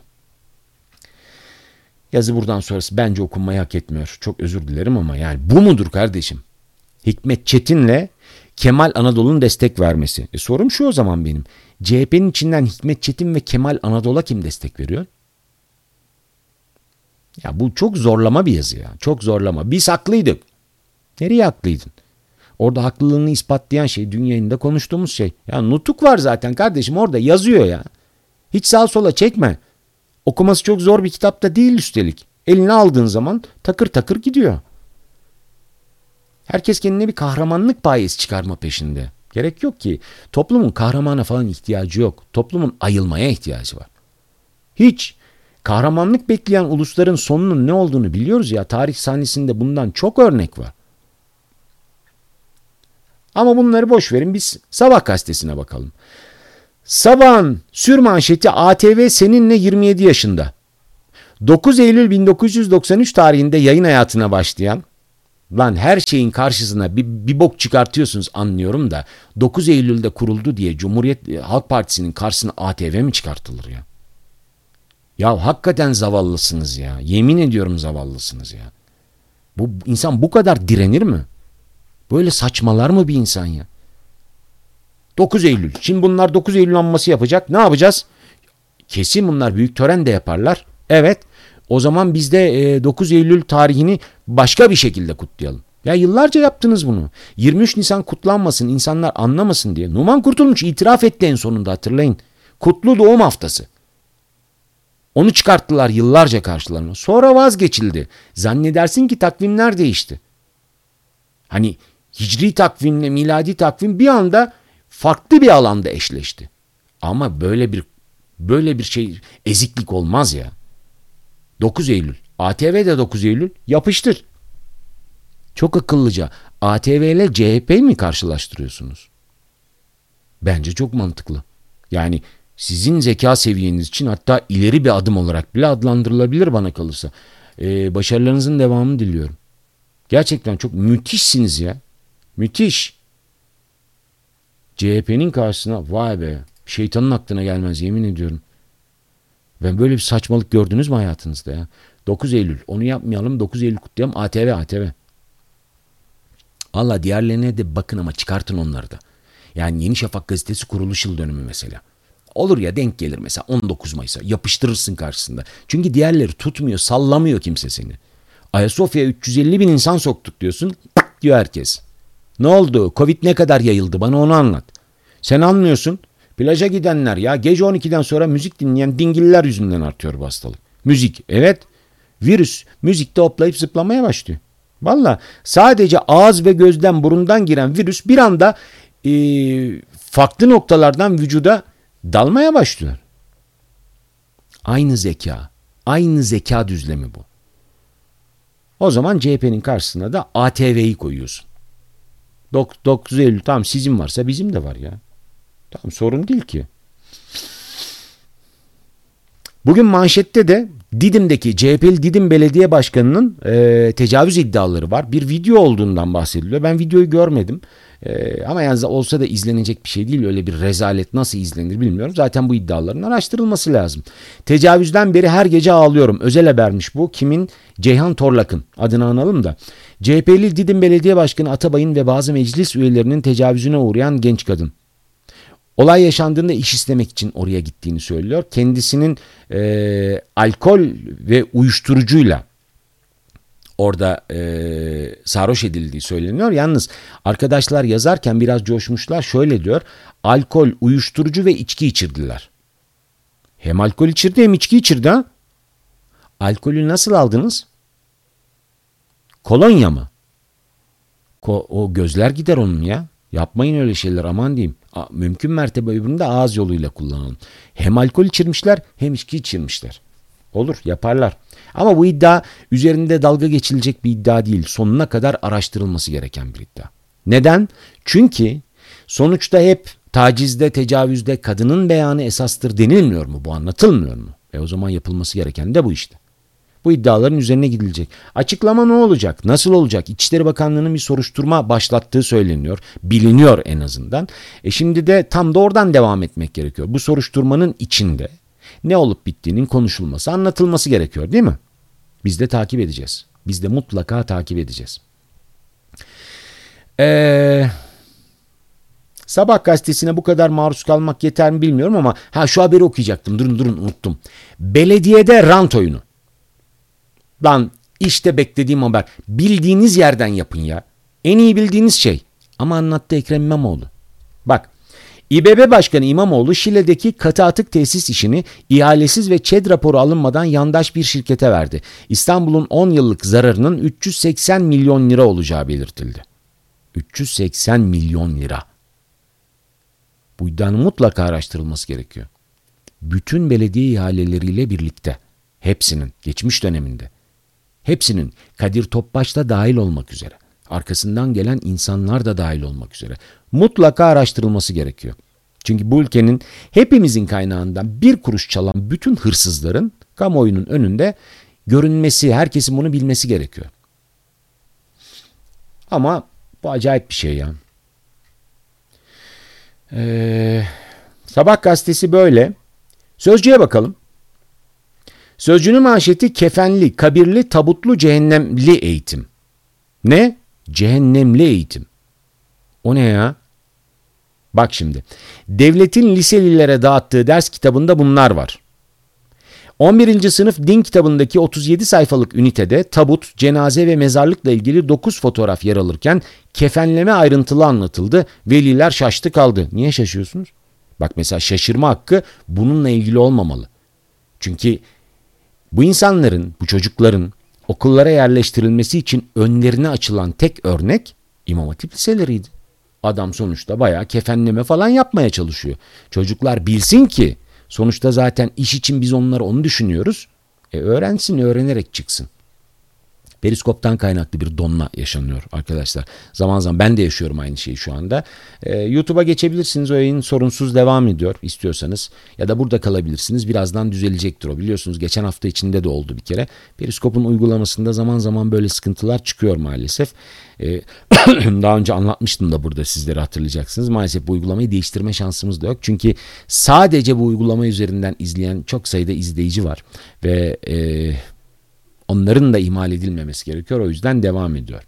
Yazı buradan sonrası bence okunmayı hak etmiyor. Çok özür dilerim ama yani bu mudur kardeşim? Hikmet Çetin'le Kemal Anadolu'nun destek vermesi. Sorum şu o zaman benim. CHP'nin içinden Hikmet Çetin ve Kemal Anadolu'ya kim destek veriyor? Ya bu çok zorlama bir yazı ya. Çok zorlama. Biz haklıydık. Nereye haklıydın? Orada haklılığını ispatlayan şey, dün yayında konuştuğumuz şey. Ya nutuk var zaten kardeşim, orada yazıyor ya. Hiç sağa sola çekme. Okuması çok zor bir kitap da değil üstelik. Eline aldığın zaman takır takır gidiyor. Herkes kendine bir kahramanlık payesi çıkarma peşinde. Gerek yok ki. Toplumun kahramana falan ihtiyacı yok. Toplumun ayılmaya ihtiyacı var. Hiç. Kahramanlık bekleyen ulusların sonunun ne olduğunu biliyoruz ya. Tarih sahnesinde bundan çok örnek var. Ama bunları boş verin, biz Sabah gazetesine bakalım. Sabah'ın sürmanşeti ATV seninle 27 yaşında. 9 Eylül 1993 tarihinde yayın hayatına başlayan, lan her şeyin karşısına bir bok çıkartıyorsunuz anlıyorum da 9 Eylül'de kuruldu diye Cumhuriyet Halk Partisi'nin karşısına ATV mi çıkartılır ya? Ya hakikaten zavallısınız ya. Yemin ediyorum zavallısınız ya. Bu insan bu kadar direnir mi? Böyle saçmalar mı bir insan ya? 9 Eylül. Şimdi bunlar 9 Eylül anması yapacak. Ne yapacağız? Kesin bunlar büyük tören de yaparlar. Evet. O zaman biz de 9 Eylül tarihini başka bir şekilde kutlayalım. Ya yıllarca yaptınız bunu. 23 Nisan kutlanmasın, insanlar anlamasın diye. Numan Kurtulmuş itiraf etti en sonunda, hatırlayın. Kutlu doğum haftası. Onu çıkarttılar yıllarca karşılarına. Sonra vazgeçildi. Zannedersin ki takvimler değişti. Hani hicri takvimle miladi takvim bir anda farklı bir alanda eşleşti. Ama böyle bir şey, eziklik olmaz ya. 9 Eylül. ATV de 9 Eylül. Yapıştır. Çok akıllıca. ATV ile CHP mi karşılaştırıyorsunuz? Bence çok mantıklı. Yani sizin zeka seviyeniz için hatta ileri bir adım olarak bile adlandırılabilir bana kalırsa. Başarılarınızın devamını diliyorum. Gerçekten çok müthişsiniz ya. Müthiş. CHP'nin karşısına, vay be, şeytanın aklına gelmez yemin ediyorum. Ben böyle bir saçmalık gördünüz mü hayatınızda ya? 9 Eylül. Onu yapmayalım. 9 Eylül kutlayalım. ATV. Valla diğerlerine de bakın ama çıkartın onları da. Yani Yeni Şafak gazetesi kuruluş yıl dönümü mesela. Olur ya, denk gelir mesela 19 Mayıs'a. Yapıştırırsın karşısında. Çünkü diğerleri tutmuyor. Sallamıyor kimse seni. Ayasofya'ya 350 bin insan soktuk diyorsun. Diyor herkes. Ne oldu? Covid ne kadar yayıldı? Bana onu anlat. Sen anlıyorsun. Plaja gidenler ya, gece 12'den sonra müzik dinleyen dingiller yüzünden artıyor bu hastalık. Müzik, evet. Virüs müzikte hoplayıp zıplamaya başlıyor. Valla sadece ağız ve gözden, burundan giren virüs bir anda farklı noktalardan vücuda dalmaya başlıyor. Aynı zeka düzlemi bu. O zaman CHP'nin karşısına da ATV'yi koyuyorsun. 9 Eylül tamam, sizin varsa bizim de var ya. Tamam, sorun değil ki. Bugün manşette de Didim'deki CHP'li Didim Belediye Başkanı'nın tecavüz iddiaları var. Bir video olduğundan bahsediliyor. Ben videoyu görmedim. Ama yani olsa da izlenecek bir şey değil. Öyle bir rezalet nasıl izlenir bilmiyorum. Zaten bu iddiaların araştırılması lazım. Tecavüzden beri her gece ağlıyorum. Özel habermiş bu. Kimin? Ceyhan Torlak'ın. Adını analım da. CHP'li Didim Belediye Başkanı Atabay'ın ve bazı meclis üyelerinin tecavüzüne uğrayan genç kadın. Olay yaşandığında iş istemek için oraya gittiğini söylüyor. Kendisinin alkol ve uyuşturucuyla orada sarhoş edildiği söyleniyor. Yalnız arkadaşlar yazarken biraz coşmuşlar. Şöyle diyor. Alkol, uyuşturucu ve içki içirdiler. Hem alkol içirdi hem içki içirdi ha. Alkolü nasıl aldınız? Kolonya mı? O gözler gider onun ya. Yapmayın öyle şeyler aman diyeyim. Mümkün mertebe öbürünü de ağız yoluyla kullanalım. Hem alkol içirmişler hem içki içirmişler. Olur yaparlar. Ama bu iddia üzerinde dalga geçilecek bir iddia değil. Sonuna kadar araştırılması gereken bir iddia. Neden? Çünkü sonuçta hep tacizde, tecavüzde kadının beyanı esastır denilmiyor mu? Bu anlatılmıyor mu? O zaman yapılması gereken de bu işte. Bu iddiaların üzerine gidilecek. Açıklama ne olacak? Nasıl olacak? İçişleri Bakanlığı'nın bir soruşturma başlattığı söyleniyor. Biliniyor en azından. Şimdi de tam da oradan devam etmek gerekiyor. Bu soruşturmanın içinde ne olup bittiğinin konuşulması, anlatılması gerekiyor değil mi? Biz de takip edeceğiz. Biz de mutlaka takip edeceğiz. Sabah gazetesine bu kadar maruz kalmak yeter mi bilmiyorum ama şu haberi okuyacaktım. Durun unuttum. Belediyede rant oyunu. Lan işte beklediğim haber. Bildiğiniz yerden yapın ya. En iyi bildiğiniz şey. Ama anlattı Ekrem İmamoğlu. Bak İBB Başkanı İmamoğlu Şile'deki katı atık tesis işini ihalesiz ve ÇED raporu alınmadan yandaş bir şirkete verdi. İstanbul'un 10 yıllık zararının 380 milyon lira olacağı belirtildi. 380 milyon lira. Bu iddianın mutlaka araştırılması gerekiyor. Bütün belediye ihaleleriyle birlikte. Hepsinin geçmiş döneminde. Hepsinin Kadir Topbaş da dahil olmak üzere. Arkasından gelen insanlar da dahil olmak üzere. Mutlaka araştırılması gerekiyor. Çünkü bu ülkenin hepimizin kaynağından bir kuruş çalan bütün hırsızların kamuoyunun önünde görünmesi, herkesin bunu bilmesi gerekiyor. Ama bu acayip bir şey ya. Sabah gazetesi böyle. Sözcü'ye bakalım. Sözcü'nün manşeti kefenli, kabirli, tabutlu, cehennemli eğitim. Ne? Cehennemli eğitim. O ne ya? Bak şimdi. Devletin liselilere dağıttığı ders kitabında bunlar var. 11. sınıf din kitabındaki 37 sayfalık ünitede tabut, cenaze ve mezarlıkla ilgili 9 fotoğraf yer alırken kefenleme ayrıntılı anlatıldı. Veliler şaştı kaldı. Niye şaşıyorsunuz? Bak mesela şaşırma hakkı bununla ilgili olmamalı. Çünkü bu insanların, bu çocukların okullara yerleştirilmesi için önlerine açılan tek örnek İmam Hatip liseleriydi. Adam sonuçta bayağı kefenleme falan yapmaya çalışıyor. Çocuklar bilsin ki sonuçta zaten iş için biz onu düşünüyoruz. Öğrensin, öğrenerek çıksın. Periskoptan kaynaklı bir donma yaşanıyor arkadaşlar. Zaman zaman ben de yaşıyorum aynı şeyi şu anda. YouTube'a geçebilirsiniz. O yayın sorunsuz devam ediyor istiyorsanız. Ya da burada kalabilirsiniz. Birazdan düzelecektir o. Biliyorsunuz geçen hafta içinde de oldu bir kere. Periskop'un uygulamasında zaman zaman böyle sıkıntılar çıkıyor maalesef. Daha önce anlatmıştım da burada sizlere hatırlayacaksınız. Maalesef bu uygulamayı değiştirme şansımız da yok. Çünkü sadece bu uygulama üzerinden izleyen çok sayıda izleyici var. Ve onların da ihmal edilmemesi gerekiyor. O yüzden devam ediyor.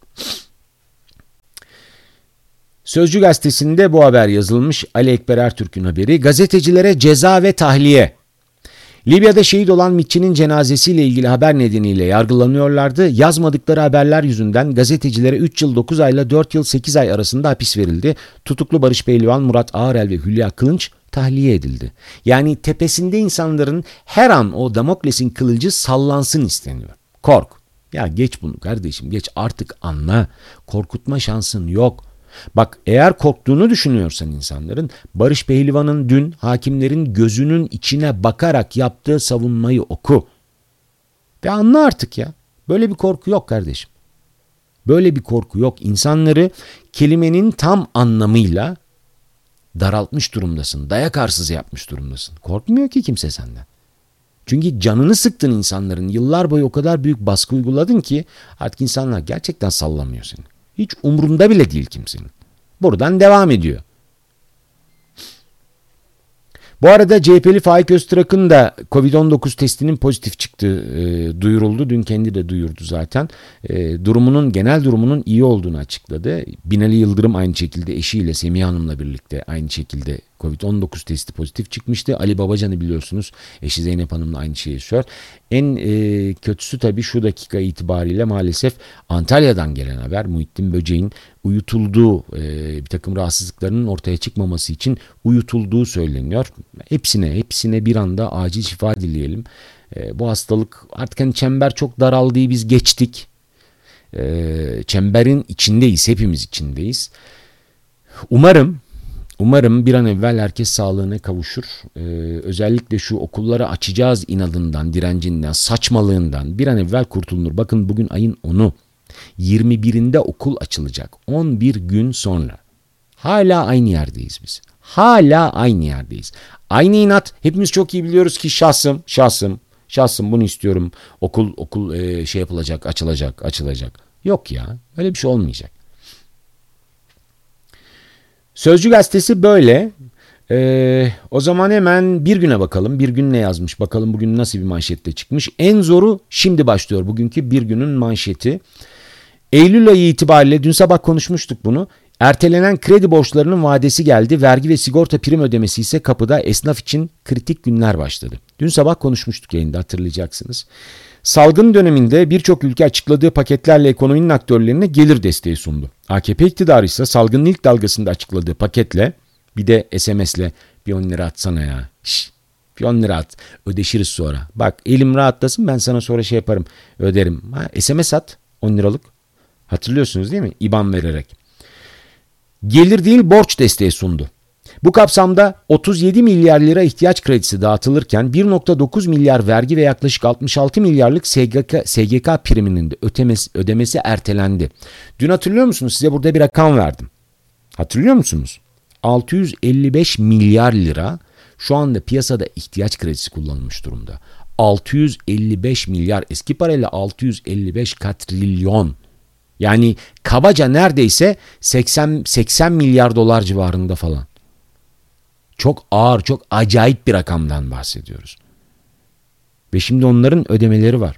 Sözcü gazetesinde bu haber yazılmış. Ali Ekber Ertürk'ün haberi. Gazetecilere ceza ve tahliye. Libya'da şehit olan MİT'çinin cenazesiyle ilgili haber nedeniyle yargılanıyorlardı. Yazmadıkları haberler yüzünden gazetecilere 3 yıl 9 ayla 4 yıl 8 ay arasında hapis verildi. Tutuklu Barış Pehlivan, Murat Ağırel ve Hülya Kılınç tahliye edildi. Yani tepesinde insanların her an o Damokles'in kılıcı sallansın isteniyor. Kork. Ya geç bunu kardeşim, geç artık anla. Korkutma şansın yok. Bak eğer korktuğunu düşünüyorsan insanların, Barış Pehlivan'ın dün hakimlerin gözünün içine bakarak yaptığı savunmayı oku. Ve anla artık ya. Böyle bir korku yok kardeşim. Böyle bir korku yok. İnsanları kelimenin tam anlamıyla daraltmış durumdasın. Dayak arsızı yapmış durumdasın. Korkmuyor ki kimse senden. Çünkü canını sıktın insanların. Yıllar boyu o kadar büyük baskı uyguladın ki artık insanlar gerçekten sallamıyor seni. Hiç umrunda bile değil kimsenin. Buradan devam ediyor. Bu arada CHP'li Faik Öztürk'ün da Covid-19 testinin pozitif çıktığı duyuruldu. Dün kendi de duyurdu zaten. Genel durumunun iyi olduğunu açıkladı. Binali Yıldırım aynı şekilde eşiyle Semiha Hanım'la birlikte aynı şekilde Covid-19 testi pozitif çıkmıştı. Ali Babacan'ı biliyorsunuz. Eşi Zeynep Hanım'la aynı şeyi yaşıyor. En kötüsü tabii şu dakika itibariyle maalesef Antalya'dan gelen haber. Muhittin Böceğin uyutulduğu, bir takım rahatsızlıklarının ortaya çıkmaması için uyutulduğu söyleniyor. Hepsine bir anda acil şifa dileyelim. Bu hastalık artık hani çember çok daraldığı biz geçtik. Çemberin içindeyiz, hepimiz içindeyiz. Umarım bir an evvel herkes sağlığına kavuşur. Özellikle şu okulları açacağız inadından, direncinden, saçmalığından bir an evvel kurtulunur. Bakın bugün ayın 10'u. 21'inde okul açılacak. 11 gün sonra. Hala aynı yerdeyiz biz. Hala aynı yerdeyiz. Aynı inat. Hepimiz çok iyi biliyoruz ki şahsım bunu istiyorum. Okul şey yapılacak, açılacak. Yok ya. Öyle bir şey olmayacak. Sözcü gazetesi böyle. O zaman hemen bir güne bakalım. Bir gün ne yazmış? Bakalım bugün nasıl bir manşette çıkmış. En zoru şimdi başlıyor. Bugünkü bir günün manşeti. Eylül ayı itibariyle dün sabah konuşmuştuk bunu. Ertelenen kredi borçlarının vadesi geldi. Vergi ve sigorta prim ödemesi ise kapıda. Esnaf için kritik günler başladı. Dün sabah konuşmuştuk yayında, hatırlayacaksınız. Salgın döneminde birçok ülke açıkladığı paketlerle ekonominin aktörlerine gelir desteği sundu. AKP iktidarı ise salgının ilk dalgasında açıkladığı paketle, bir de SMS'le bir 10 lira atsana ya. Bir 10 lira at, ödeşiriz sonra. Bak elim rahatlasın, ben sana sonra şey yaparım, öderim. SMS at 10 liralık. Hatırlıyorsunuz değil mi? İBAN vererek. Gelir değil borç desteği sundu. Bu kapsamda 37 milyar lira ihtiyaç kredisi dağıtılırken 1,9 milyar vergi ve yaklaşık 66 milyarlık SGK priminin de ödemesi ertelendi. Dün hatırlıyor musunuz? Size burada bir rakam verdim. Hatırlıyor musunuz? 655 milyar lira şu anda piyasada ihtiyaç kredisi kullanılmış durumda. 655 milyar, eski parayla 655 katrilyon. Yani kabaca neredeyse 80 milyar dolar civarında falan. Çok ağır, çok acayip bir rakamdan bahsediyoruz. Ve şimdi onların ödemeleri var.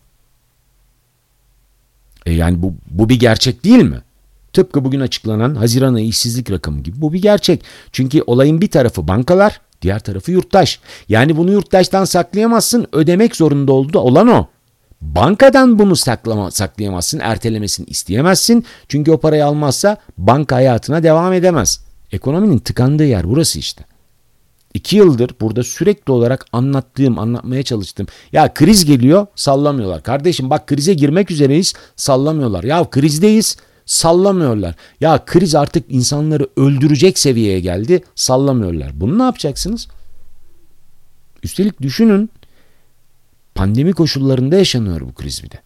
Yani bu bir gerçek değil mi? Tıpkı bugün açıklanan Haziran ayı işsizlik rakamı gibi. Bu bir gerçek. Çünkü olayın bir tarafı bankalar, diğer tarafı yurttaş. Yani bunu yurttaştan saklayamazsın, ödemek zorunda olan o. Bankadan bunu saklayamazsın, ertelemesini isteyemezsin. Çünkü o parayı almazsa banka hayatına devam edemez. Ekonominin tıkandığı yer burası işte. 2 yıldır burada sürekli olarak anlatmaya çalıştım. Ya kriz geliyor, sallamıyorlar. Kardeşim bak krize girmek üzereyiz, sallamıyorlar. Ya krizdeyiz, sallamıyorlar. Ya kriz artık insanları öldürecek seviyeye geldi, sallamıyorlar. Bunu ne yapacaksınız? Üstelik düşünün, pandemi koşullarında yaşanıyor bu kriz bir de.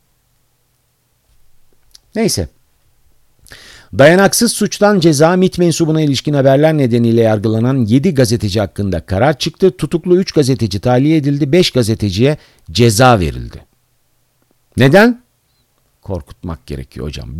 Neyse. Dayanaksız suçtan ceza, MİT mensubuna ilişkin haberler nedeniyle yargılanan 7 gazeteci hakkında karar çıktı. Tutuklu 3 gazeteci tahliye edildi, 5 gazeteciye ceza verildi. Neden? Korkutmak gerekiyor hocam.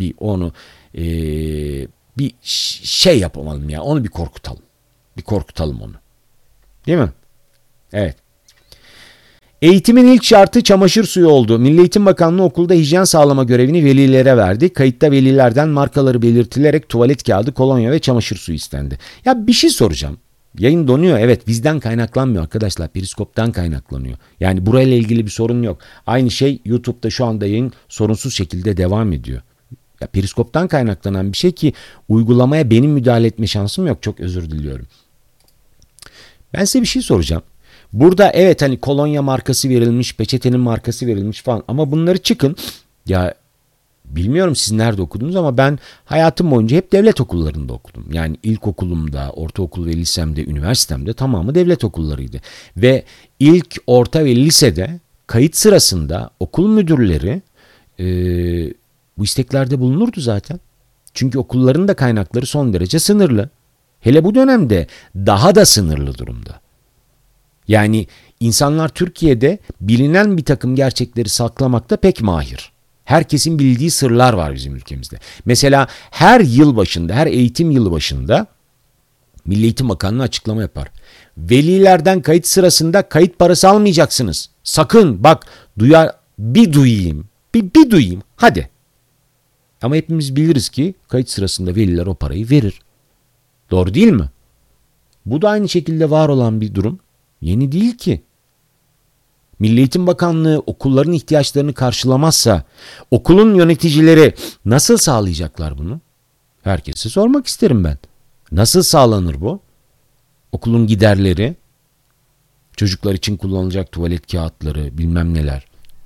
Bir şey yapalım ya. Onu bir korkutalım. Bir korkutalım onu. Değil mi? Evet. Eğitimin ilk şartı çamaşır suyu oldu. Milli Eğitim Bakanlığı okulda hijyen sağlama görevini velilere verdi. Kayıtta velilerden markaları belirtilerek tuvalet kağıdı, kolonya ve çamaşır suyu istendi. Ya bir şey soracağım. Yayın donuyor. Evet, bizden kaynaklanmıyor arkadaşlar. Periskop'tan kaynaklanıyor. Yani burayla ilgili bir sorun yok. Aynı şey YouTube'da şu anda yayın sorunsuz şekilde devam ediyor. Ya Periskop'tan kaynaklanan bir şey ki uygulamaya benim müdahale etme şansım yok. Çok özür diliyorum. Ben size bir şey soracağım. Burada evet hani kolonya markası verilmiş, peçetenin markası verilmiş falan ama bunları çıkın. Ya bilmiyorum siz nerede okudunuz ama ben hayatım boyunca hep devlet okullarında okudum. Yani ilkokulumda, ortaokul ve lisemde, üniversitemde tamamı devlet okullarıydı. Ve ilk orta ve lisede kayıt sırasında okul müdürleri bu isteklerde bulunurdu zaten. Çünkü okulların da kaynakları son derece sınırlı. Hele bu dönemde daha da sınırlı durumda. Yani İnsanlar Türkiye'de bilinen bir takım gerçekleri saklamakta pek mahir. Herkesin bildiği sırlar var bizim ülkemizde. Mesela her yıl başında, her eğitim yılı başında Milli Eğitim Bakanlığı açıklama yapar. Velilerden kayıt sırasında kayıt parası almayacaksınız. Sakın bak bir duyayım hadi. Ama hepimiz biliriz ki kayıt sırasında veliler o parayı verir. Doğru değil mi? Bu da aynı şekilde var olan bir durum. Yeni değil ki. Milli Eğitim Bakanlığı okulların ihtiyaçlarını karşılamazsa okulun yöneticileri nasıl sağlayacaklar bunu? Herkese sormak isterim ben. Nasıl sağlanır bu? Okulun giderleri, çocuklar için kullanılacak tuvalet kağıtları, bilmem neler.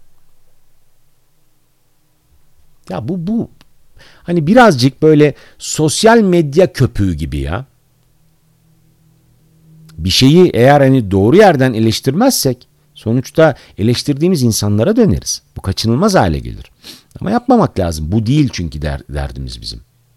Ya bu hani birazcık böyle sosyal medya köpüğü gibi ya. Bir şeyi eğer hani doğru yerden eleştirmezsek sonuçta eleştirdiğimiz insanlara döneriz. Bu kaçınılmaz hale gelir. Ama yapmamak lazım. Bu değil çünkü derdimiz bizim.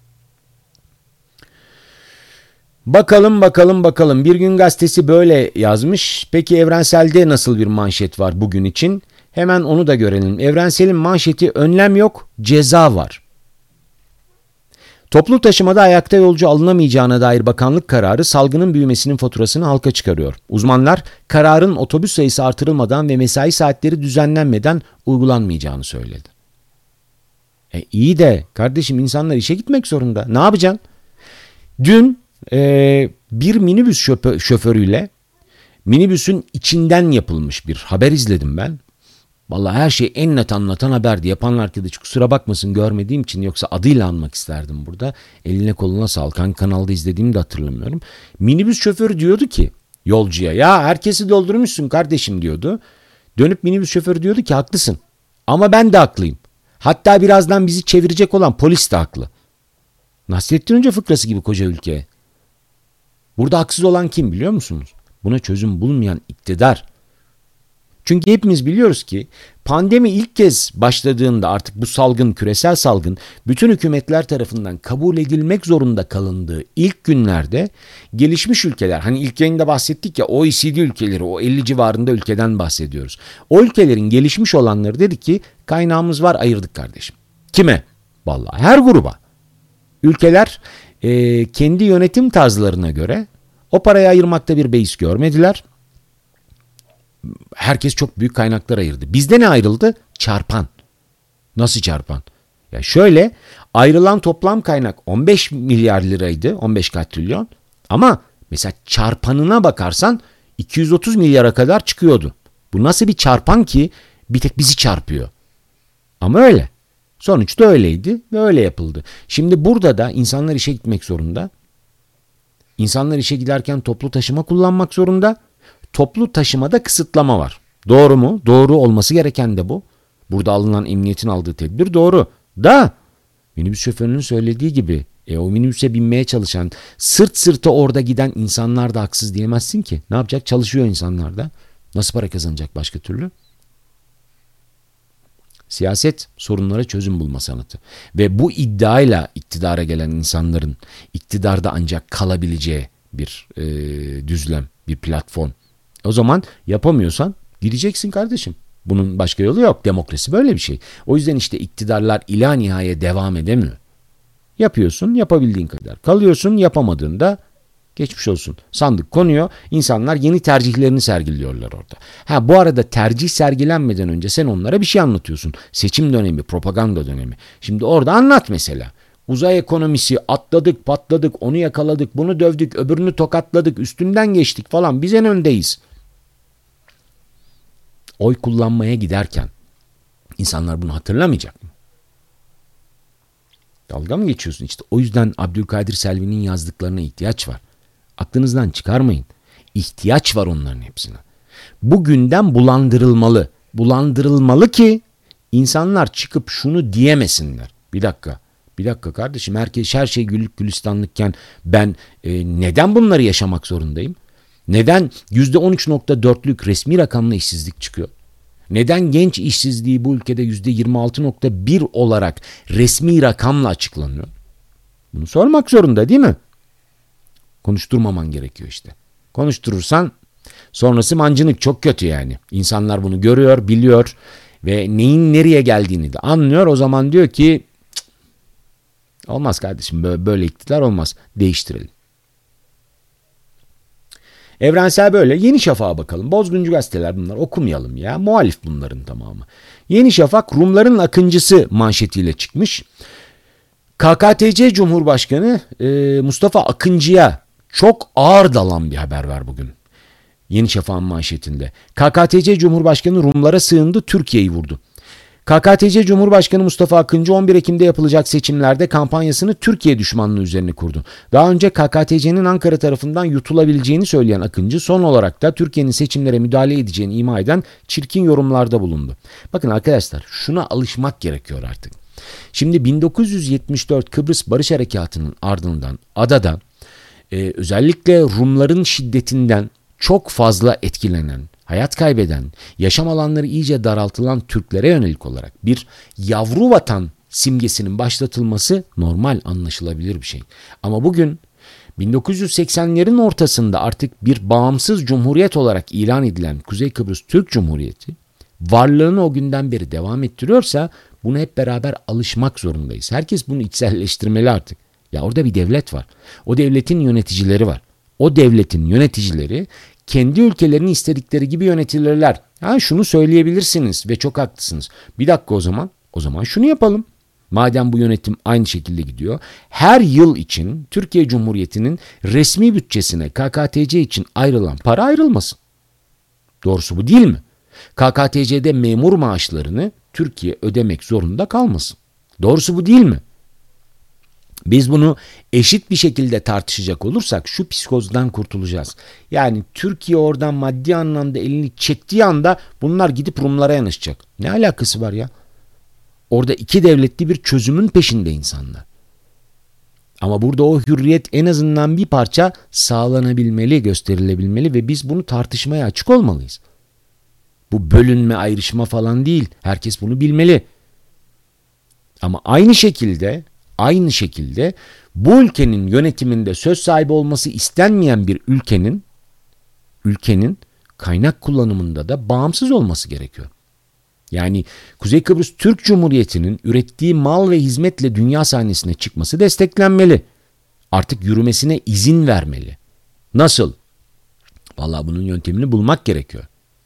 Bakalım. Bir Gün Gazetesi böyle yazmış. Peki Evrensel'de nasıl bir manşet var bugün için? Hemen onu da görelim. Evrensel'in manşeti önlem yok, ceza var. Toplu taşımada ayakta yolcu alınamayacağına dair bakanlık kararı salgının büyümesinin faturasını halka çıkarıyor. Uzmanlar kararın otobüs sayısı artırılmadan ve mesai saatleri düzenlenmeden uygulanmayacağını söyledi. İyi de kardeşim insanlar işe gitmek zorunda. Ne yapacaksın? Dün bir minibüs şoförüyle minibüsün içinden yapılmış bir haber izledim ben. Vallahi her şeyi en net anlatan haberdi. Yapan arkadaş kusura bakmasın görmediğim için yoksa adıyla anmak isterdim burada. Eline koluna sağlık. Hangi kanalda izlediğimi de hatırlamıyorum. Minibüs şoförü diyordu ki yolcuya ya herkesi doldurmuşsun kardeşim diyordu. Dönüp minibüs şoförü diyordu ki haklısın ama ben de haklıyım. Hatta birazdan bizi çevirecek olan polis de haklı. Nasrettin Hoca fıkrası gibi koca ülkeye. Burada haksız olan kim biliyor musunuz? Buna çözüm bulmayan iktidar. Çünkü hepimiz biliyoruz ki pandemi ilk kez başladığında artık bu salgın, küresel salgın bütün hükümetler tarafından kabul edilmek zorunda kalındığı ilk günlerde gelişmiş ülkeler, hani ilk yayında bahsettik ya OECD ülkeleri, o 50 civarında ülkeden bahsediyoruz. O ülkelerin gelişmiş olanları dedi ki kaynağımız var ayırdık kardeşim. Kime? Vallahi her gruba. Ülkeler kendi yönetim tarzlarına göre o parayı ayırmakta bir beis görmediler. Herkes çok büyük kaynaklar ayırdı. Bizde ne ayrıldı? Çarpan. Nasıl çarpan? Ya şöyle ayrılan toplam kaynak 15 milyar liraydı. 15 katrilyon. Ama mesela çarpanına bakarsan 230 milyara kadar çıkıyordu. Bu nasıl bir çarpan ki bir tek bizi çarpıyor? Ama öyle. Sonuçta öyleydi ve öyle yapıldı. Şimdi burada da insanlar işe gitmek zorunda. İnsanlar işe giderken toplu taşıma kullanmak zorunda. Toplu taşımada kısıtlama var. Doğru mu? Doğru olması gereken de bu. Burada alınan emniyetin aldığı tedbir doğru. Da minibüs şoförünün söylediği gibi o minibüse binmeye çalışan sırt sırta orada giden insanlar da haksız diyemezsin ki. Ne yapacak? Çalışıyor insanlar da. Nasıl para kazanacak başka türlü? Siyaset sorunlara çözüm bulma sanatı. Ve bu iddiayla iktidara gelen insanların iktidarda ancak kalabileceği bir düzlem, bir platform. O zaman yapamıyorsan gideceksin kardeşim. Bunun başka yolu yok. Demokrasi böyle bir şey. O yüzden işte iktidarlar ila nihaya devam edemiyor. Yapıyorsun yapabildiğin kadar. Kalıyorsun yapamadığında geçmiş olsun. Sandık konuyor. İnsanlar yeni tercihlerini sergiliyorlar orada. Bu arada tercih sergilenmeden önce sen onlara bir şey anlatıyorsun. Seçim dönemi, propaganda dönemi. Şimdi orada anlat mesela. Uzay ekonomisi atladık patladık onu yakaladık bunu dövdük öbürünü tokatladık üstünden geçtik falan biz en öndeyiz. Oy kullanmaya giderken insanlar bunu hatırlamayacak mı? Dalga mı geçiyorsun? İşte o yüzden Abdülkadir Selvi'nin yazdıklarına ihtiyaç var. Aklınızdan çıkarmayın. İhtiyaç var onların hepsine. Bu gündem bulandırılmalı. Bulandırılmalı ki insanlar çıkıp şunu diyemesinler. Bir dakika kardeşim her şey güllük gülistanlıkken ben neden bunları yaşamak zorundayım? Neden %13.4'lük resmi rakamla işsizlik çıkıyor? Neden genç işsizliği bu ülkede %26.1 olarak resmi rakamla açıklanıyor? Bunu sormak zorunda değil mi? Konuşturmaman gerekiyor işte. Konuşturursan Sonrası mancınık, çok kötü yani. İnsanlar bunu görüyor, biliyor ve neyin nereye geldiğini de anlıyor. O zaman diyor ki olmaz kardeşim, böyle iktidar olmaz, değiştirelim. Evrensel böyle. Yeni Şafak'a bakalım. Bozguncu gazeteler bunlar, okumayalım ya. Muhalif bunların tamamı. Yeni Şafak Rumların akıncısı manşetiyle çıkmış. KKTC Cumhurbaşkanı Mustafa Akıncı'ya çok ağır dalan bir haber var bugün. Yeni Şafak'ın manşetinde. KKTC Cumhurbaşkanı Rumlara sığındı, Türkiye'yi vurdu. KKTC Cumhurbaşkanı Mustafa Akıncı 11 Ekim'de yapılacak seçimlerde kampanyasını Türkiye düşmanlığı üzerine kurdu. Daha önce KKTC'nin Ankara tarafından yutulabileceğini söyleyen Akıncı son olarak da Türkiye'nin seçimlere müdahale edeceğini ima eden çirkin yorumlarda bulundu. Bakın arkadaşlar, şuna alışmak gerekiyor artık. Şimdi 1974 Kıbrıs Barış Harekatı'nın ardından adada özellikle Rumların şiddetinden çok fazla etkilenen, hayat kaybeden, yaşam alanları iyice daraltılan Türklere yönelik olarak bir yavru vatan simgesinin başlatılması normal, anlaşılabilir bir şey. Ama bugün 1980'lerin ortasında artık bir bağımsız cumhuriyet olarak ilan edilen Kuzey Kıbrıs Türk Cumhuriyeti varlığını o günden beri devam ettiriyorsa buna hep beraber alışmak zorundayız. Herkes bunu içselleştirmeli artık. Ya orada bir devlet var. O devletin yöneticileri var. O devletin yöneticileri kendi ülkelerini istedikleri gibi yönetilirler. Ha, şunu söyleyebilirsiniz ve çok haklısınız. Bir dakika, o zaman şunu yapalım. Madem bu yönetim aynı şekilde gidiyor, her yıl için Türkiye Cumhuriyeti'nin resmi bütçesine KKTC için ayrılan para ayrılmasın. Doğrusu bu değil mi? KKTC'de memur maaşlarını Türkiye ödemek zorunda kalmasın. Doğrusu bu değil mi? Biz bunu eşit bir şekilde tartışacak olursak şu psikozdan kurtulacağız. Yani Türkiye oradan maddi anlamda elini çektiği anda bunlar gidip Rumlara yanaşacak. Ne alakası var ya? Orada iki devletli bir çözümün peşinde insanlar. Ama burada o hürriyet en azından bir parça sağlanabilmeli, gösterilebilmeli ve biz bunu tartışmaya açık olmalıyız. Bu bölünme, ayrışma falan değil. Herkes bunu bilmeli. Ama aynı şekilde bu ülkenin yönetiminde söz sahibi olması istenmeyen bir ülkenin kaynak kullanımında da bağımsız olması gerekiyor. Yani Kuzey Kıbrıs Türk Cumhuriyeti'nin ürettiği mal ve hizmetle dünya sahnesine çıkması desteklenmeli. Artık yürümesine izin vermeli. Nasıl? Vallahi bunun yöntemini bulmak gerekiyor.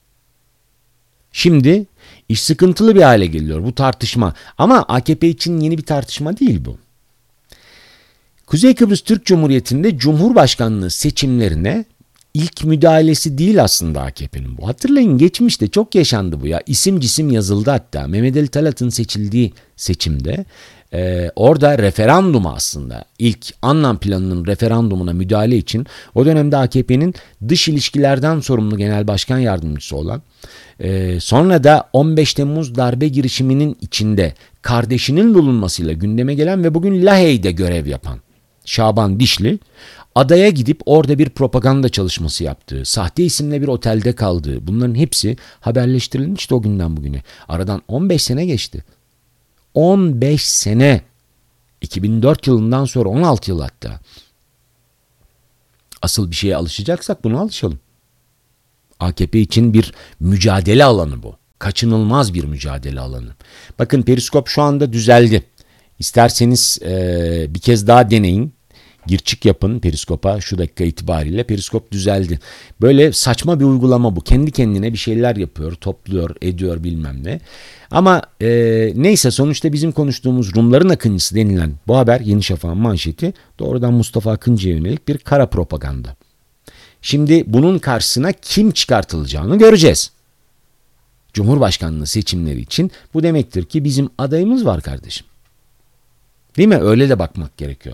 Şimdi iş sıkıntılı bir hale geliyor bu tartışma. Ama AKP için yeni bir tartışma değil bu. Kuzey Kıbrıs Türk Cumhuriyeti'nde Cumhurbaşkanlığı seçimlerine ilk müdahalesi değil aslında AKP'nin bu. Hatırlayın, geçmişte çok yaşandı bu ya. İsim cisim yazıldı hatta. Mehmet Ali Talat'ın seçildiği seçimde orada referanduma, aslında ilk Annan Planı'nın referandumuna müdahale için o dönemde AKP'nin dış ilişkilerden sorumlu genel başkan yardımcısı olan, sonra da 15 Temmuz darbe girişiminin içinde kardeşinin bulunmasıyla gündeme gelen ve bugün Lahey'de görev yapan Şaban Dişli, adaya gidip orada bir propaganda çalışması yaptığı, sahte isimle bir otelde kaldığı, bunların hepsi haberleştirilmişti o günden bugüne. Aradan 15 sene geçti. 15 sene. 2004 yılından sonra 16 yıl hatta. Asıl bir şeye alışacaksak buna alışalım. AKP için bir mücadele alanı bu. Kaçınılmaz bir mücadele alanı. Bakın Periskop şu anda düzeldi. İsterseniz bir kez daha deneyin. Gir çık yapın Periskop'a şu dakika itibariyle. Periskop düzeldi. Böyle saçma bir uygulama bu. Kendi kendine bir şeyler yapıyor, topluyor, ediyor bilmem ne. Ama neyse, sonuçta bizim konuştuğumuz Rumların akıncısı denilen bu haber, Yeni Şafak'ın manşeti, doğrudan Mustafa Akıncı'ya yönelik bir kara propaganda. Şimdi bunun karşısına kim çıkartılacağını göreceğiz. Cumhurbaşkanlığı seçimleri için bu demektir ki bizim adayımız var kardeşim. Değil mi? Öyle de bakmak gerekiyor.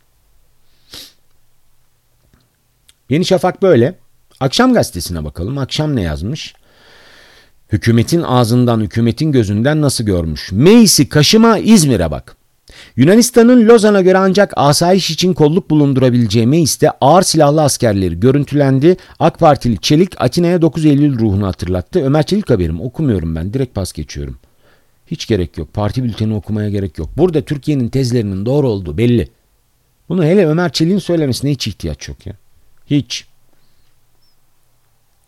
Yeni Şafak böyle. Akşam gazetesine bakalım. Akşam ne yazmış? Hükümetin ağzından, hükümetin gözünden nasıl görmüş? Meclisi Kaşım'a, İzmir'e bak. Yunanistan'ın Lozan'a göre ancak asayiş için kolluk bulundurabileceği mecliste ağır silahlı askerleri görüntülendi. AK Partili Çelik Atina'ya 9 Eylül ruhunu hatırlattı. Ömer Çelik haberim, okumuyorum ben, direkt pas geçiyorum. Hiç gerek yok. Parti bülteni okumaya gerek yok. Burada Türkiye'nin tezlerinin doğru olduğu belli. Bunu hele Ömer Çelik'in söylemesine hiç ihtiyaç yok ya. Hiç.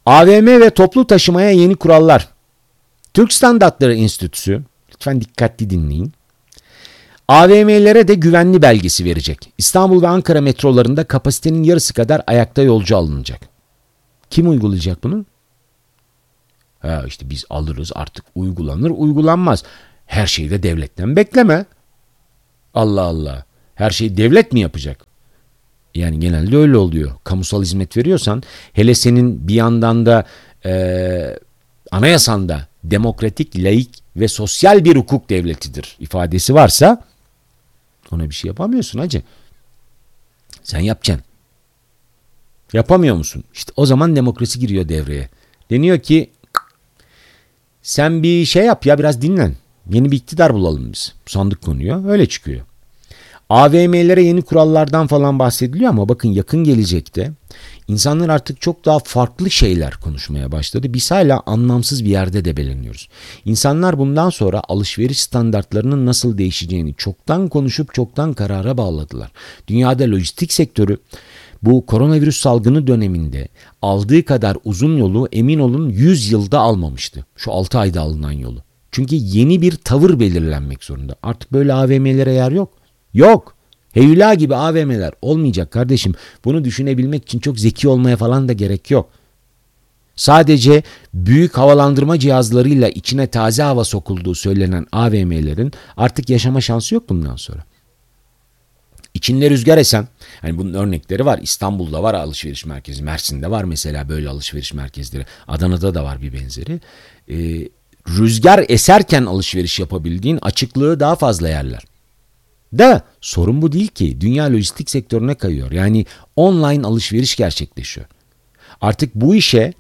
AVM ve toplu taşımaya yeni kurallar. Türk Standartları Enstitüsü, lütfen dikkatli dinleyin, AVM'lere de güvenli belgesi verecek. İstanbul ve Ankara metrolarında kapasitenin yarısı kadar ayakta yolcu alınacak. Kim uygulayacak bunu? İşte biz alırız, artık uygulanır uygulanmaz. Her şeyi de devletten bekleme. Allah Allah. Her şeyi devlet mi yapacak? Yani genelde öyle oluyor. Kamusal hizmet veriyorsan, hele senin bir yandan da anayasanda demokratik, laik ve sosyal bir hukuk devletidir ifadesi varsa ona bir şey yapamıyorsun hacı. Sen yapacaksın. Yapamıyor musun? İşte o zaman demokrasi giriyor devreye. Deniyor ki sen bir şey yap ya, biraz dinlen. Yeni bir iktidar bulalım biz. Sandık konuyor. Öyle çıkıyor. AVM'lere yeni kurallardan falan bahsediliyor ama bakın yakın gelecekte insanlar artık çok daha farklı şeyler konuşmaya başladı. Biz hala anlamsız bir yerde debeleniyoruz. İnsanlar bundan sonra alışveriş standartlarının nasıl değişeceğini çoktan konuşup çoktan karara bağladılar. Dünyada lojistik sektörü bu koronavirüs salgını döneminde aldığı kadar uzun yolu emin olun 100 yılda almamıştı. Şu 6 ayda alınan yolu. Çünkü yeni bir tavır belirlenmek zorunda. Artık böyle AVM'lere yer yok. Yok. Heyula gibi AVM'ler olmayacak kardeşim. Bunu düşünebilmek için çok zeki olmaya falan da gerek yok. Sadece büyük havalandırma cihazlarıyla içine taze hava sokulduğu söylenen AVM'lerin artık yaşama şansı yok bundan sonra. İçinde rüzgar esen, hani bunun örnekleri var. İstanbul'da var alışveriş merkezi, Mersin'de var mesela böyle alışveriş merkezleri. Adana'da da var bir benzeri. Rüzgar eserken alışveriş yapabildiğin açıklığı daha fazla yerler. Da sorun bu değil ki. Dünya lojistik sektörüne kayıyor. Yani online alışveriş gerçekleşiyor. Artık bu işe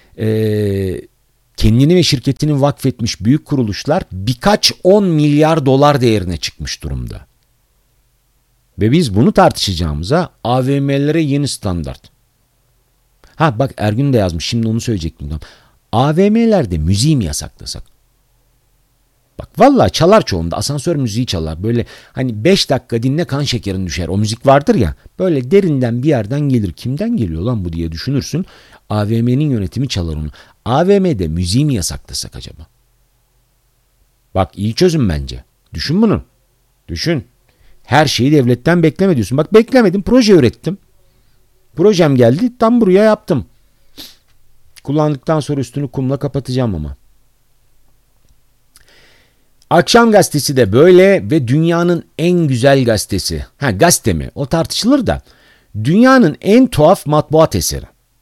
kendini ve şirketini vakfetmiş büyük kuruluşlar birkaç 10 milyar dolar değerine çıkmış durumda. Ve biz bunu tartışacağımıza AVM'lere yeni standart. Bak Ergün de yazmış, şimdi onu söyleyecektim. AVM'lerde müziği mi yasaklasak? Bak vallahi çalar çoğunda, asansör müziği çalar. Böyle hani 5 dakika dinle kan şekerin düşer. O müzik vardır ya, böyle derinden bir yerden gelir. Kimden geliyor lan bu diye düşünürsün. AVM'nin yönetimi çalar onu. AVM'de müziği mi yasaklasak acaba? Bak iyi çözüm bence. Düşün bunu. Düşün. Her şeyi devletten bekleme diyorsun. Bak beklemedim, proje ürettim. Projem geldi, tam buraya yaptım. Kullandıktan sonra üstünü kumla kapatacağım ama. Akşam gazetesi de böyle ve dünyanın en güzel gazetesi. Gazete mi? O tartışılır da. Dünyanın en tuhaf matbuat eseri.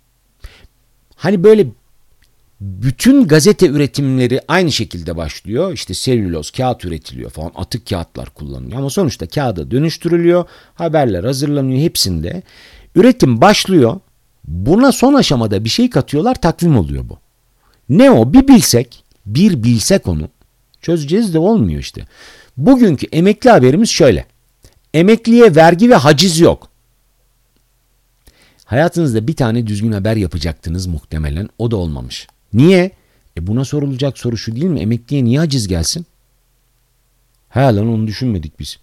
Hani böyle bütün gazete üretimleri aynı şekilde başlıyor. İşte selüloz, kağıt üretiliyor falan. Atık kağıtlar kullanılıyor. Ama sonuçta kağıda dönüştürülüyor. Haberler hazırlanıyor hepsinde. Üretim başlıyor. Buna son aşamada bir şey katıyorlar, takvim oluyor bu. Ne o? Bir bilsek onu. Çözeceğiz de olmuyor işte. Bugünkü emekli haberimiz şöyle. Emekliye vergi ve haciz yok. Hayatınızda bir tane düzgün haber yapacaktınız muhtemelen. O da olmamış. Niye? Buna sorulacak soru şu değil mi? Emekliye niye haciz gelsin? Lan onu düşünmedik biz.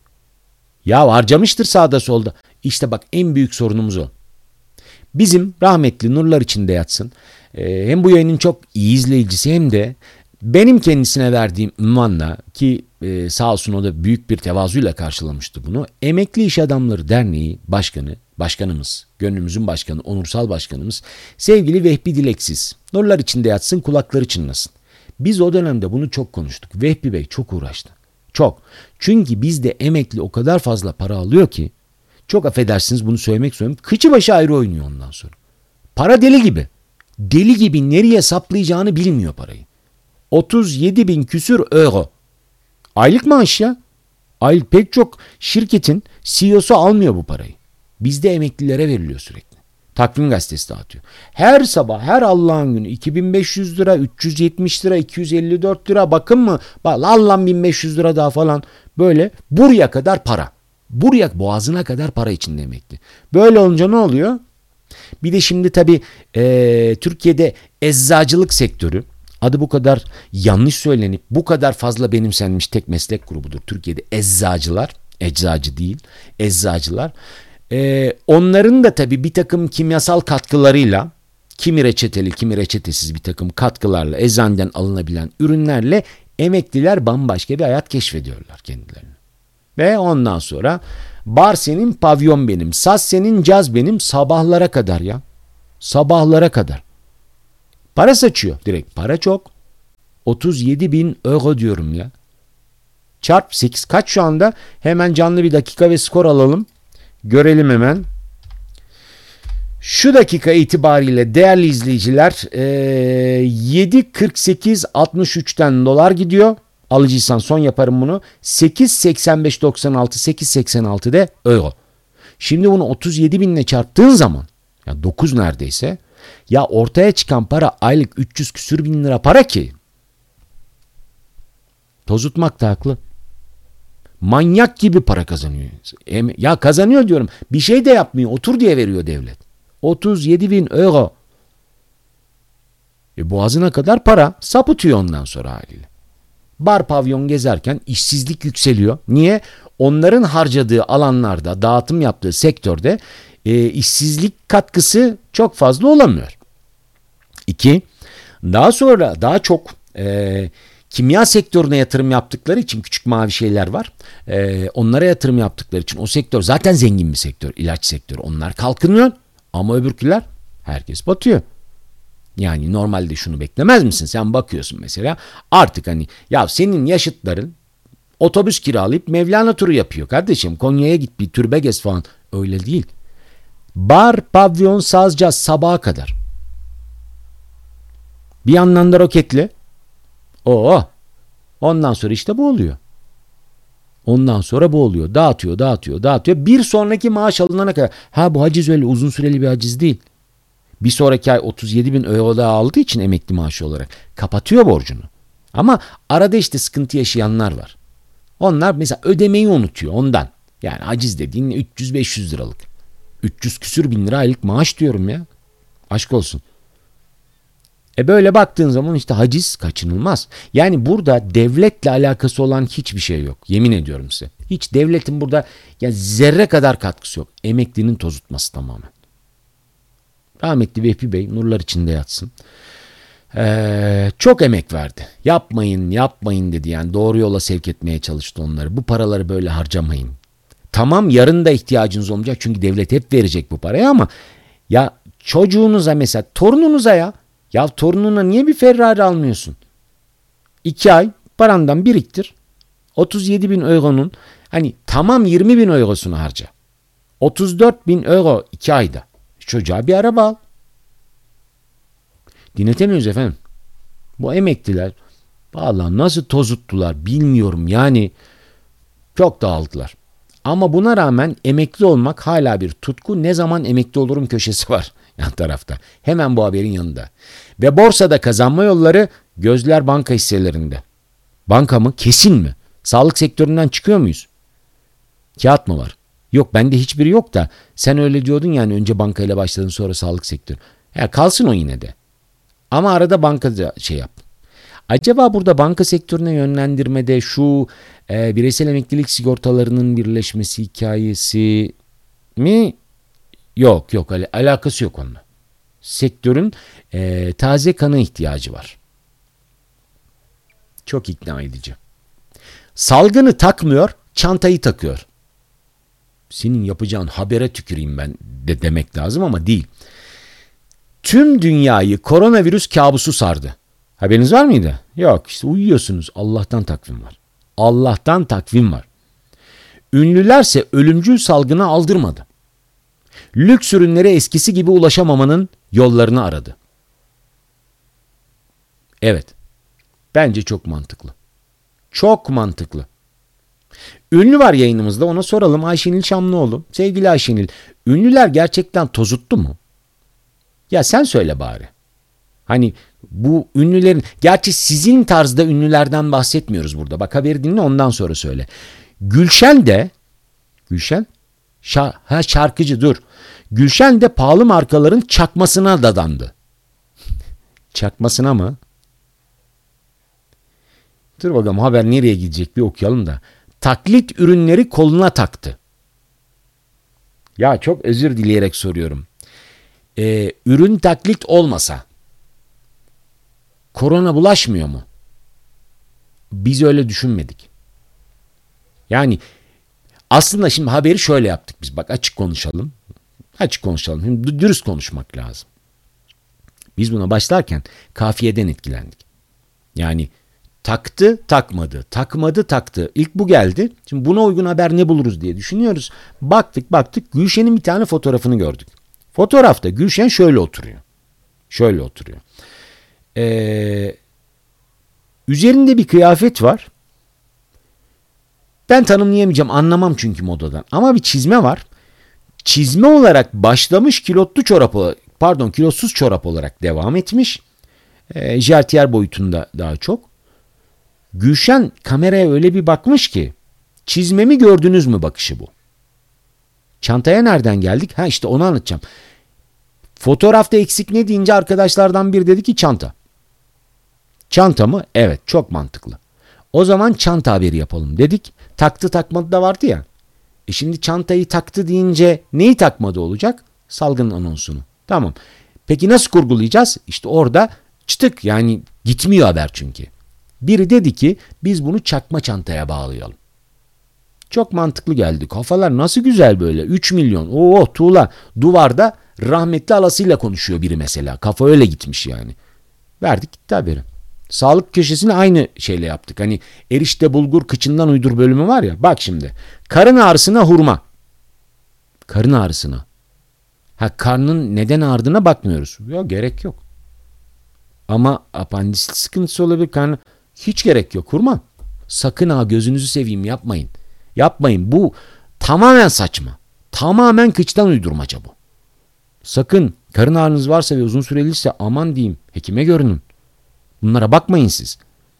Ya harcamıştır sağda solda. İşte bak en büyük sorunumuz o. Bizim rahmetli nurlar içinde yatsın. Hem bu yayının çok iyi izleyicisi hem de benim kendisine verdiğim ünvanla ki sağ olsun o da büyük bir tevazuyla karşılamıştı bunu. Emekli İş Adamları Derneği başkanımız, gönlümüzün başkanı, onursal başkanımız sevgili Vehbi Dileksiz. Nurlar içinde yatsın, kulakları çınlasın. Biz o dönemde bunu çok konuştuk. Vehbi Bey çok uğraştı. Çok. Çünkü bizde emekli o kadar fazla para alıyor ki, çok affedersiniz bunu söylemek zorundayım, kıçı başı ayrı oynuyor ondan sonra. Para deli gibi. Deli gibi nereye saplayacağını bilmiyor parayı. 37 bin küsür euro. Aylık maaş ya. Aylık pek çok şirketin CEO'su almıyor bu parayı. Bizde emeklilere veriliyor sürekli. Takvim gazetesi dağıtıyor. Her sabah, her Allah'ın günü 2500 lira, 370 lira, 254 lira bakın mı? Allah'ın 1500 lira daha falan. Böyle buraya kadar para. Buraya boğazına kadar para içinde emekli. Böyle olunca ne oluyor? Bir de şimdi tabii Türkiye'de eczacılık sektörü adı bu kadar yanlış söylenip bu kadar fazla benimsenmiş tek meslek grubudur. Türkiye'de eczacılar, eczacı değil, eczacılar. Onların da tabii bir takım kimyasal katkılarıyla kimi reçeteli kimi reçetesiz bir takım katkılarla eczaneden alınabilen ürünlerle emekliler bambaşka bir hayat keşfediyorlar kendilerine. Ve ondan sonra bar senin, pavyon benim, saz senin, caz benim, sabahlara kadar ya. Sabahlara kadar. Para saçıyor direkt. Para çok. 37.000 euro diyorum ya. Çarp 8 kaç şu anda? Hemen canlı bir dakika ve skor alalım. Görelim hemen. Şu dakika itibariyle değerli izleyiciler 7.48.63'ten dolar gidiyor. Alıcıysan son yaparım bunu. 8.85.96 8.86'de euro. Şimdi bunu 37 binle çarptığın zaman ya 9 neredeyse ya ortaya çıkan para aylık 300 küsür bin lira para ki. Tozutmak da haklı. Manyak gibi para kazanıyor. Ya kazanıyor diyorum. Bir şey de yapmıyor. Otur diye veriyor devlet. 37.000 euro. Boğazına kadar para sapıtıyor ondan sonra haliyle. Bar pavyon gezerken işsizlik yükseliyor. Niye? Onların harcadığı alanlarda, dağıtım yaptığı sektörde işsizlik katkısı çok fazla olamıyor. 2. Daha sonra daha çok kimya sektörüne yatırım yaptıkları için küçük mavi şeyler var. Onlara yatırım yaptıkları için o sektör zaten zengin bir sektör. İlaç sektörü. Onlar kalkınıyor ama öbürküler herkes batıyor. Yani normalde şunu beklemez misin? Sen bakıyorsun mesela artık hani ya senin yaşıtların otobüs kiralayıp Mevlana turu yapıyor kardeşim. Konya'ya git bir türbe gez falan. Öyle değil. Bar, pavyon, saz, caz sabaha kadar. Bir yandan da roketli. Ondan sonra işte bu oluyor. Dağıtıyor. Bir sonraki maaş alınana kadar. Bu haciz öyle uzun süreli bir haciz değil. Bir sonraki ay 37.000 euro daha aldığı için emekli maaşı olarak kapatıyor borcunu. Ama arada işte sıkıntı yaşayanlar var. Onlar mesela ödemeyi unutuyor ondan. Yani haciz dediğin 300-500 liralık. 300 küsür bin lira aylık maaş diyorum ya. Aşk olsun. Böyle baktığın zaman işte haciz kaçınılmaz. Yani burada devletle alakası olan hiçbir şey yok. Yemin ediyorum size. Hiç devletin burada yani zerre kadar katkısı yok. Emeklinin tozutması tamamen. Rahmetli Vehbi Bey nurlar içinde yatsın. Çok emek verdi. Yapmayın dedi. Yani doğru yola sevk etmeye çalıştı onları. Bu paraları böyle harcamayın. Tamam yarın da ihtiyacınız olmayacak. Çünkü devlet hep verecek bu parayı ama ya çocuğunuza mesela torununuza ya torununa niye bir Ferrari almıyorsun? 2 ay parandan biriktir. 37.000 euro'nun hani tamam 20.000 eurosunu harca. 34.000 euro 2 ayda. Çocuğa bir araba al. Dinletemiyoruz efendim. Bu emekliler vallahi nasıl tozuttular bilmiyorum yani çok dağıldılar. Ama buna rağmen emekli olmak hala bir tutku. Ne zaman emekli olurum köşesi var yan tarafta. Hemen bu haberin yanında. Ve borsada kazanma yolları gözler banka hisselerinde. Banka mı? Kesin mi? Sağlık sektöründen çıkıyor muyuz? Kağıt mı var? Yok bende hiçbiri yok da sen öyle diyordun yani önce bankayla başladın sonra sağlık sektörü. Kalsın o yine de. Ama arada bankada şey yap. Acaba burada banka sektörüne yönlendirmede şu bireysel emeklilik sigortalarının birleşmesi hikayesi mi? Yok alakası yok onunla. Sektörün taze kana ihtiyacı var. Çok ikna edici. Salgını takmıyor, çantayı takıyor. Senin yapacağın habere tüküreyim ben de demek lazım ama değil. Tüm dünyayı koronavirüs kabusu sardı. Haberiniz var mıydı? Yok işte uyuyorsunuz. Allah'tan takvim var. Ünlülerse ölümcül salgını aldırmadı. Lüks ürünlere eskisi gibi ulaşamamanın yollarını aradı. Evet. Bence çok mantıklı. Çok mantıklı. Ünlü var yayınımızda ona soralım. Ayşenil Şamlıoğlu. Sevgili Ayşenil, ünlüler gerçekten tozuttu mu? Ya sen söyle bari. Hani bu ünlülerin, gerçi sizin tarzda ünlülerden bahsetmiyoruz burada. Bak haberi dinle ondan sonra söyle. Gülşen şarkıcı dur. Gülşen de pahalı markaların çakmasına dadandı. Çakmasına mı? Dur bakalım haber nereye gidecek bir okuyalım da. Taklit ürünleri koluna taktı. Ya çok özür dileyerek soruyorum. ürün taklit olmasa korona bulaşmıyor mu? Biz öyle düşünmedik. Yani aslında şimdi haberi şöyle yaptık biz. Bak açık konuşalım. Açık konuşalım. Şimdi dürüst konuşmak lazım. Biz buna başlarken kafiyeden etkilendik. Yani taktı, takmadı. Takmadı, taktı. İlk bu geldi. Şimdi buna uygun haber ne buluruz diye düşünüyoruz. Baktık. Gülşen'in bir tane fotoğrafını gördük. Fotoğrafta Gülşen şöyle oturuyor. Şöyle oturuyor. Üzerinde bir kıyafet var. Ben tanımlayamayacağım, anlamam çünkü modadan. Ama bir çizme var. Çizme olarak başlamış kilotsuz çorap olarak devam etmiş. Jartiyer boyutunda daha çok. Gülşen kameraya öyle bir bakmış ki çizmemi gördünüz mü bakışı bu. Çantaya nereden geldik? İşte onu anlatacağım. Fotoğrafta eksik ne deyince arkadaşlardan biri dedi ki çanta. Çanta mı? Evet, çok mantıklı. O zaman çanta haberi yapalım dedik. Taktı takmadı da vardı ya. Şimdi çantayı taktı deyince neyi takmadı olacak? Salgın anonsunu. Tamam. Peki nasıl kurgulayacağız? İşte orada çıtık, yani gitmiyor haber çünkü. Biri dedi ki biz bunu çakma çantaya bağlayalım. Çok mantıklı geldi. Kafalar nasıl güzel böyle. 3 milyon. Tuğla. Duvarda rahmetli halasıyla konuşuyor biri mesela. Kafa öyle gitmiş yani. Verdik gitti haberi. Sağlık köşesini aynı şeyle yaptık. Hani erişte bulgur kıçından uydur bölümü var ya. Bak şimdi. Karın ağrısına hurma. Karın ağrısına. Karnın neden ağrıdığına bakmıyoruz. Yok, gerek yok. Ama apandisit sıkıntısı olabilir. Hiç gerek yok. Hurma. Sakın gözünüzü seveyim yapmayın. Yapmayın. Bu tamamen saçma. Tamamen kıçtan uydurmaca bu. Sakın karın ağrınız varsa ve uzun süreliyse aman diyeyim hekime görünün. Bunlara bakmayın siz.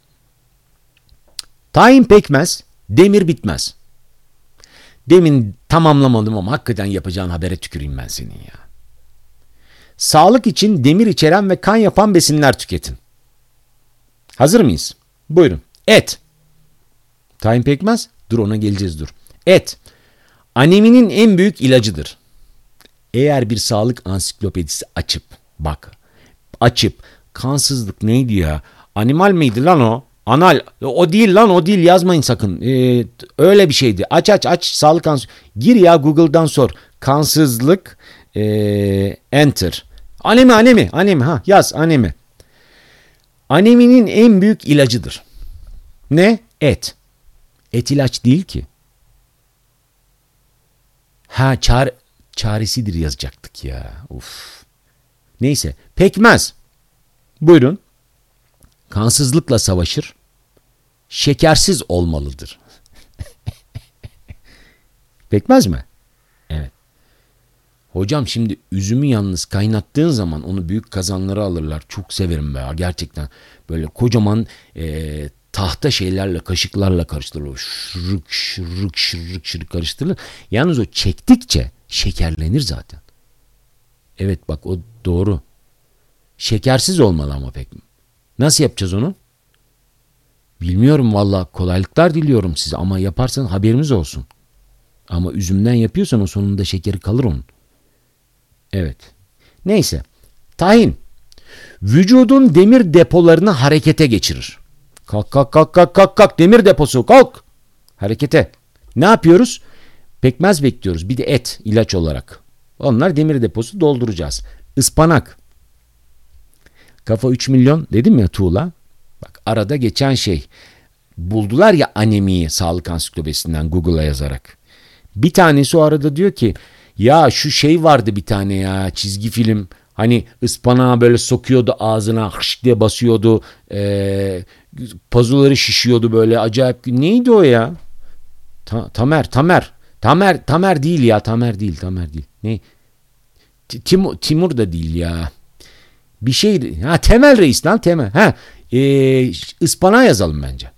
Tahin pekmez, demir bitmez. Demin tamamlamadım ama hakikaten yapacağın habere tüküreyim ben senin ya. Sağlık için demir içeren ve kan yapan besinler tüketin. Hazır mıyız? Buyurun. Et. Tahin pekmez. Dur, ona geleceğiz, dur. Et. Aneminin en büyük ilacıdır. Eğer bir sağlık ansiklopedisi açıp kansızlık neydi ya? Animal miydi lan o? Anal. O değil lan, o değil, yazmayın sakın. Öyle bir şeydi. Aç sağlık gir ya, Google'dan sor. Kansızlık enter. Anemi yaz anemi. Aneminin en büyük ilacıdır. Ne? Et. Et ilaç değil ki. Çaresidir yazacaktık ya. Uf. Neyse. Pekmez. Buyurun. Kansızlıkla savaşır. Şekersiz olmalıdır. Pekmez mi? Evet. Hocam şimdi üzümü yalnız kaynattığın zaman onu büyük kazanlara alırlar. Çok severim be. Gerçekten böyle kocaman tahta şeylerle, kaşıklarla karıştırılır. Şırık karıştırılır. Yalnız o çektikçe şekerlenir zaten. Evet bak, o doğru. Şekersiz olmalı ama pek. Nasıl yapacağız onu? Bilmiyorum valla, kolaylıklar diliyorum size ama yaparsan haberimiz olsun. Ama üzümden yapıyorsan o sonunda şekeri kalır onun. Evet. Neyse. Tahin. Vücudun demir depolarını harekete geçirir. Kalk demir deposu kalk. Harekete. Ne yapıyoruz? Pekmez bekliyoruz. Bir de et ilaç olarak. Onlar demir deposu dolduracağız. Ispanak. Kafa 3 milyon dedim ya Tuğla. Bak arada geçen şey. Buldular ya anemiyi sağlık ansiklopedisinden Google'a yazarak. Bir tanesi o arada diyor ki ya şu şey vardı bir tane ya, çizgi film. Hani ıspanağı böyle sokuyordu ağzına, hış diye basıyordu. Pazuları şişiyordu böyle acayip. Neydi o ya? Tamer değil ya. Tamer değil. Ne? Timur da değil ya. Bir şeydi. Temel Reis lan, Temel. Ispanağı yazalım bence.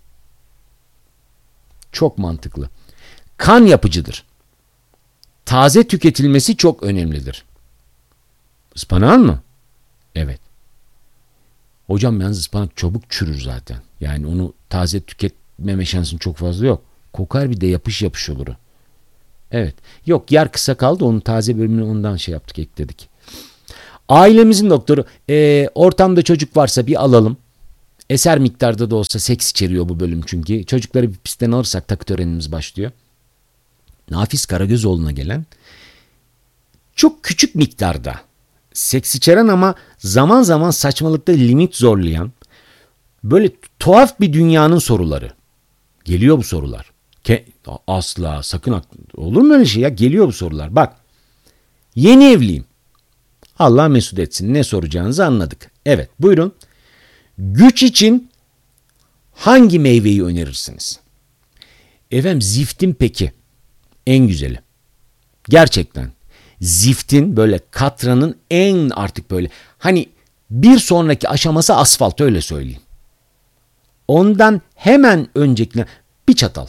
Çok mantıklı. Kan yapıcıdır. Taze tüketilmesi çok önemlidir. Ispanağın mı? Evet. Hocam yalnız ıspanak çabuk çürür zaten. Yani onu taze tüketmeme şansın çok fazla yok. Kokar, bir de yapış olur o. Evet. Yok, yer kısa kaldı, onun taze bölümünü ondan ekledik. Ailemizin doktoru. Ortamda çocuk varsa bir alalım. Eser miktarda da olsa seks içeriyor bu bölüm çünkü. Çocukları bir pistten alırsak takı törenimiz başlıyor. Nafiz Karagözoğlu'na gelen çok küçük miktarda seks içeren ama zaman zaman saçmalıkta limit zorlayan böyle tuhaf bir dünyanın soruları. Geliyor bu sorular. Asla sakın olur mu öyle şey ya? Geliyor bu sorular. Bak, yeni evliyim. Allah mesut etsin. Ne soracağınızı anladık. Evet, buyurun. Güç için hangi meyveyi önerirsiniz? Efendim, ziftin peki. En güzeli. Gerçekten. Ziftin böyle katranın en artık böyle hani bir sonraki aşaması asfalt, öyle söyleyeyim. Ondan hemen öncekine bir çatal.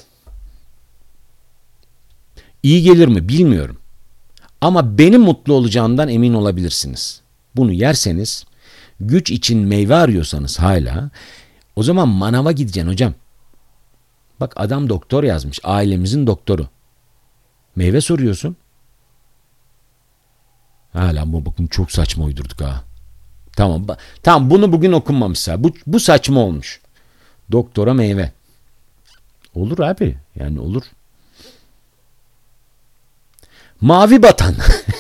İyi gelir mi bilmiyorum. Ama benim mutlu olacağımdan emin olabilirsiniz. Bunu yerseniz, güç için meyve arıyorsanız hala, o zaman manava gideceksin hocam. Bak, adam doktor yazmış, ailemizin doktoru. Meyve soruyorsun. Hala bu bakın çok saçma uydurduk ha. Tamam bunu bugün okunmamışsa. Bu saçma olmuş. Doktora meyve. Olur abi, yani olur. Mavi batan.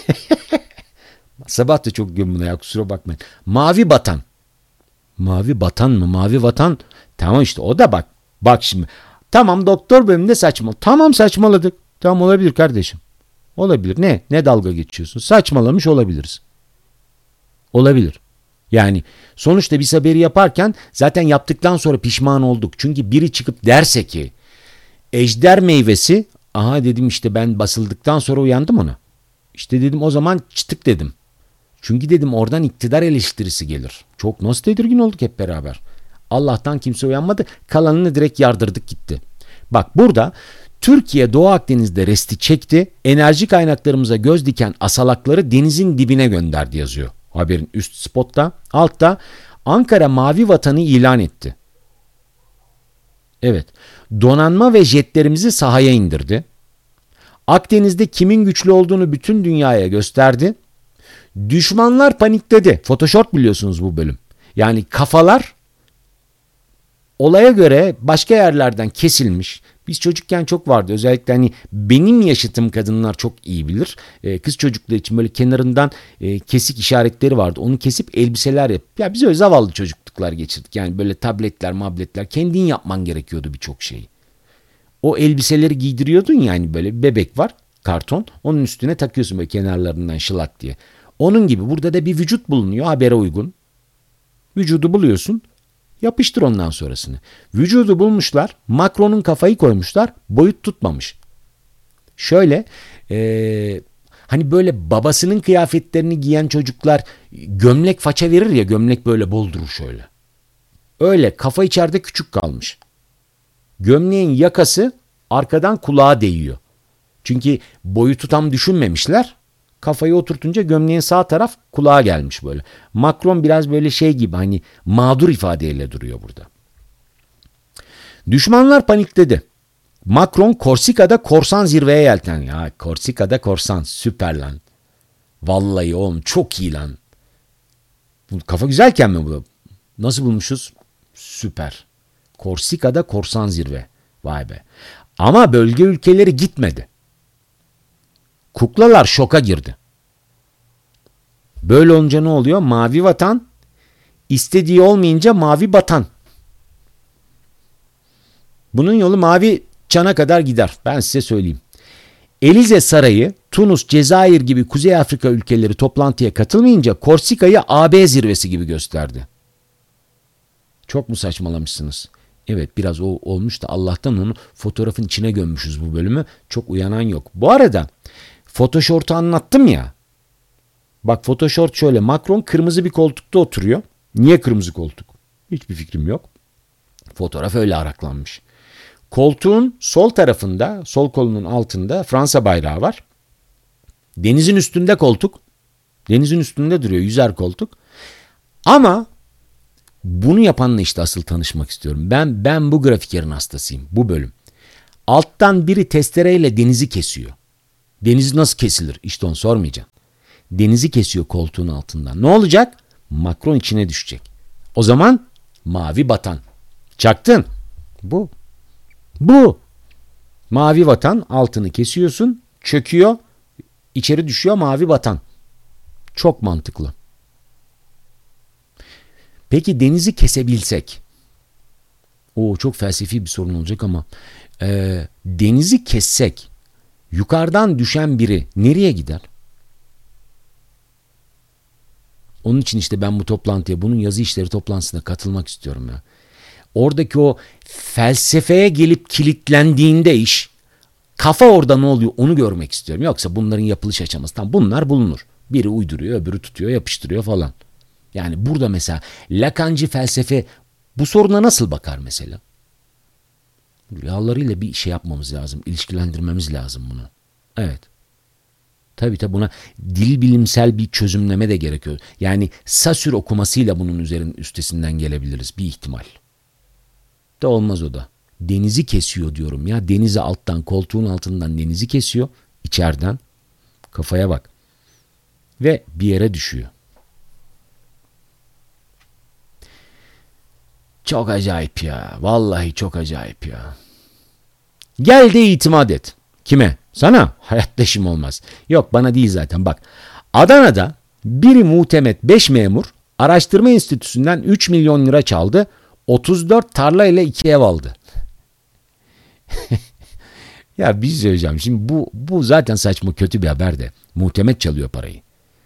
Sabah da çok gömüne ya, kusura bakmayın. Mavi batan. Mavi batan mı? Mavi vatan. Tamam işte, o da bak. Bak şimdi. Tamam, doktor bölümünde saçma. Tamam, saçmaladık. Tamam, olabilir kardeşim. Olabilir. Ne dalga geçiyorsun? Saçmalamış olabiliriz. Olabilir. Yani sonuçta biz haberi yaparken zaten yaptıktan sonra pişman olduk. Çünkü biri çıkıp derse ki ejder meyvesi, aha dedim, işte ben basıldıktan sonra uyandım ona. İşte dedim, o zaman çıtık dedim. Çünkü dedim oradan iktidar eleştirisi gelir. Çok nasıl tedirgin olduk hep beraber. Allah'tan kimse uyanmadı. Kalanını direkt yardırdık gitti. Bak, burada Türkiye Doğu Akdeniz'de resti çekti. Enerji kaynaklarımıza göz diken asalakları denizin dibine gönderdi yazıyor. Haberin üst spotta. Altta Ankara mavi vatanı ilan etti. Evet. Donanma ve jetlerimizi sahaya indirdi. Akdeniz'de kimin güçlü olduğunu bütün dünyaya gösterdi. Düşmanlar panikledi. Photoshop biliyorsunuz bu bölüm. Yani kafalar olaya göre başka yerlerden kesilmiş. Biz çocukken çok vardı. Özellikle hani benim yaşıtım kadınlar çok iyi bilir. Kız çocukları için böyle kenarından kesik işaretleri vardı. Onu kesip elbiseler yap. Ya biz öyle zavallı çocukluklar geçirdik. Yani böyle tabletler, mabletler. Kendin yapman gerekiyordu birçok şeyi. O elbiseleri giydiriyordun, yani böyle bebek var, karton. Onun üstüne takıyorsun böyle kenarlarından şılak diye. Onun gibi burada da bir vücut bulunuyor habere uygun. Vücudu buluyorsun. Yapıştır ondan sonrasını. Vücudu bulmuşlar. Macron'un kafayı koymuşlar. Boyut tutmamış. Şöyle hani böyle babasının kıyafetlerini giyen çocuklar gömlek faça verir ya, gömlek böyle boldurur şöyle. Öyle kafa içeride küçük kalmış. Gömleğin yakası arkadan kulağa değiyor. Çünkü boyutu tam düşünmemişler. Kafayı oturtunca gömleğin sağ taraf kulağa gelmiş böyle. Macron biraz böyle şey gibi, hani mağdur ifadeyle duruyor burada. Düşmanlar panikledi. Macron Korsika'da korsan zirveye yeltendi. Ya Korsika'da korsan, süper lan. Vallahi oğlum çok iyi lan. Bu kafa güzelken mi bu? Nasıl bulmuşuz? Süper. Korsika'da korsan zirve. Vay be. Ama bölge ülkeleri gitmedi. Kuklalar şoka girdi. Böyle olunca ne oluyor? Mavi vatan istediği olmayınca mavi batan. Bunun yolu mavi çana kadar gider. Ben size söyleyeyim. Elize Sarayı, Tunus, Cezayir gibi Kuzey Afrika ülkeleri toplantıya katılmayınca Korsika'yı AB zirvesi gibi gösterdi. Çok mu saçmalamışsınız? Evet, biraz o olmuş da Allah'tan onu fotoğrafın içine gömmüşüz bu bölümü. Çok uyanan yok. Bu arada Photoshop'u anlattım ya. Bak, Photoshop şöyle. Macron kırmızı bir koltukta oturuyor. Niye kırmızı koltuk? Hiçbir fikrim yok. Fotoğraf öyle araklanmış. Koltuğun sol tarafında, sol kolunun altında Fransa bayrağı var. Denizin üstünde koltuk. Denizin üstünde duruyor yüzer koltuk. Ama bunu yapanla işte asıl tanışmak istiyorum. Ben bu grafikerin hastasıyım. Bu bölüm. Alttan biri testereyle denizi kesiyor. Deniz nasıl kesilir? İşte onu sormayacağım. Denizi kesiyor koltuğun altından. Ne olacak? Macron içine düşecek. O zaman mavi vatan. Çaktın. Bu. Bu. Mavi vatan, altını kesiyorsun, çöküyor, içeri düşüyor mavi vatan. Çok mantıklı. Peki denizi kesebilsek? Çok felsefi bir sorun olacak ama denizi kessek yukarıdan düşen biri nereye gider? Onun için işte ben bu toplantıya, bunun yazı işleri toplantısına katılmak istiyorum ya. Oradaki o felsefeye gelip kilitlendiğinde iş, kafa orada ne oluyor onu görmek istiyorum. Yoksa bunların yapılış aşaması tam bunlar bulunur. Biri uyduruyor, öbürü tutuyor, yapıştırıyor falan. Yani burada mesela Lacancı felsefe bu soruna nasıl bakar mesela? Rüyalarıyla bir şey yapmamız lazım, ilişkilendirmemiz lazım bunu. Evet. Tabii buna dil bilimsel bir çözümleme de gerekiyor. Yani Saussure okumasıyla bunun üstesinden gelebiliriz bir ihtimal. De olmaz o da. Denizi kesiyor diyorum ya. Denizi alttan, koltuğun altından denizi kesiyor. İçeriden. Kafaya bak. Ve bir yere düşüyor. Çok acayip ya. Vallahi çok acayip ya. Gel de itimat et. Kime? Sana. Hayatta işim olmaz. Yok bana değil zaten bak. Adana'da biri muhtemet 5 memur araştırma enstitüsünden 3 milyon lira çaldı. 34 tarla ile 2 ev aldı. Ya bir şey söyleyeceğim. Şimdi bu zaten saçma kötü bir haber de. Muhtemet çalıyor parayı.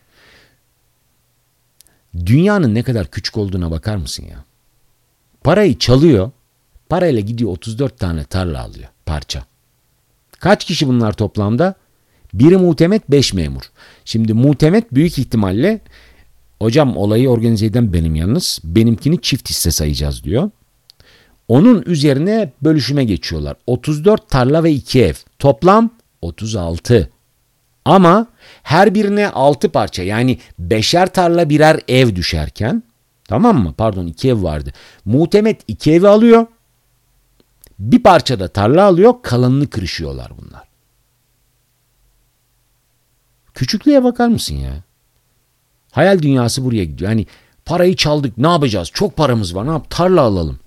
Dünyanın ne kadar küçük olduğuna bakar mısın ya? Parayı çalıyor. Parayla gidiyor 34 tane tarla alıyor. Parça. Kaç kişi bunlar toplamda? Biri muhtemet 5 memur. Şimdi muhtemet büyük ihtimalle hocam olayı organize eden benim yalnız. Benimkini çift hisse sayacağız diyor. Onun üzerine bölüşüme geçiyorlar. 34 tarla ve 2 ev. Toplam 36. Ama her birine 6 parça yani 5'er tarla birer ev düşerken tamam mı? Pardon 2 ev vardı. Muhtemet 2 evi alıyor. Bir parça da tarla alıyor. Kalanını kırışıyorlar bunlar. Küçüklüğe bakar mısın ya? Hayal dünyası buraya gidiyor. Yani parayı çaldık ne yapacağız? Çok paramız var ne yap? Tarla alalım.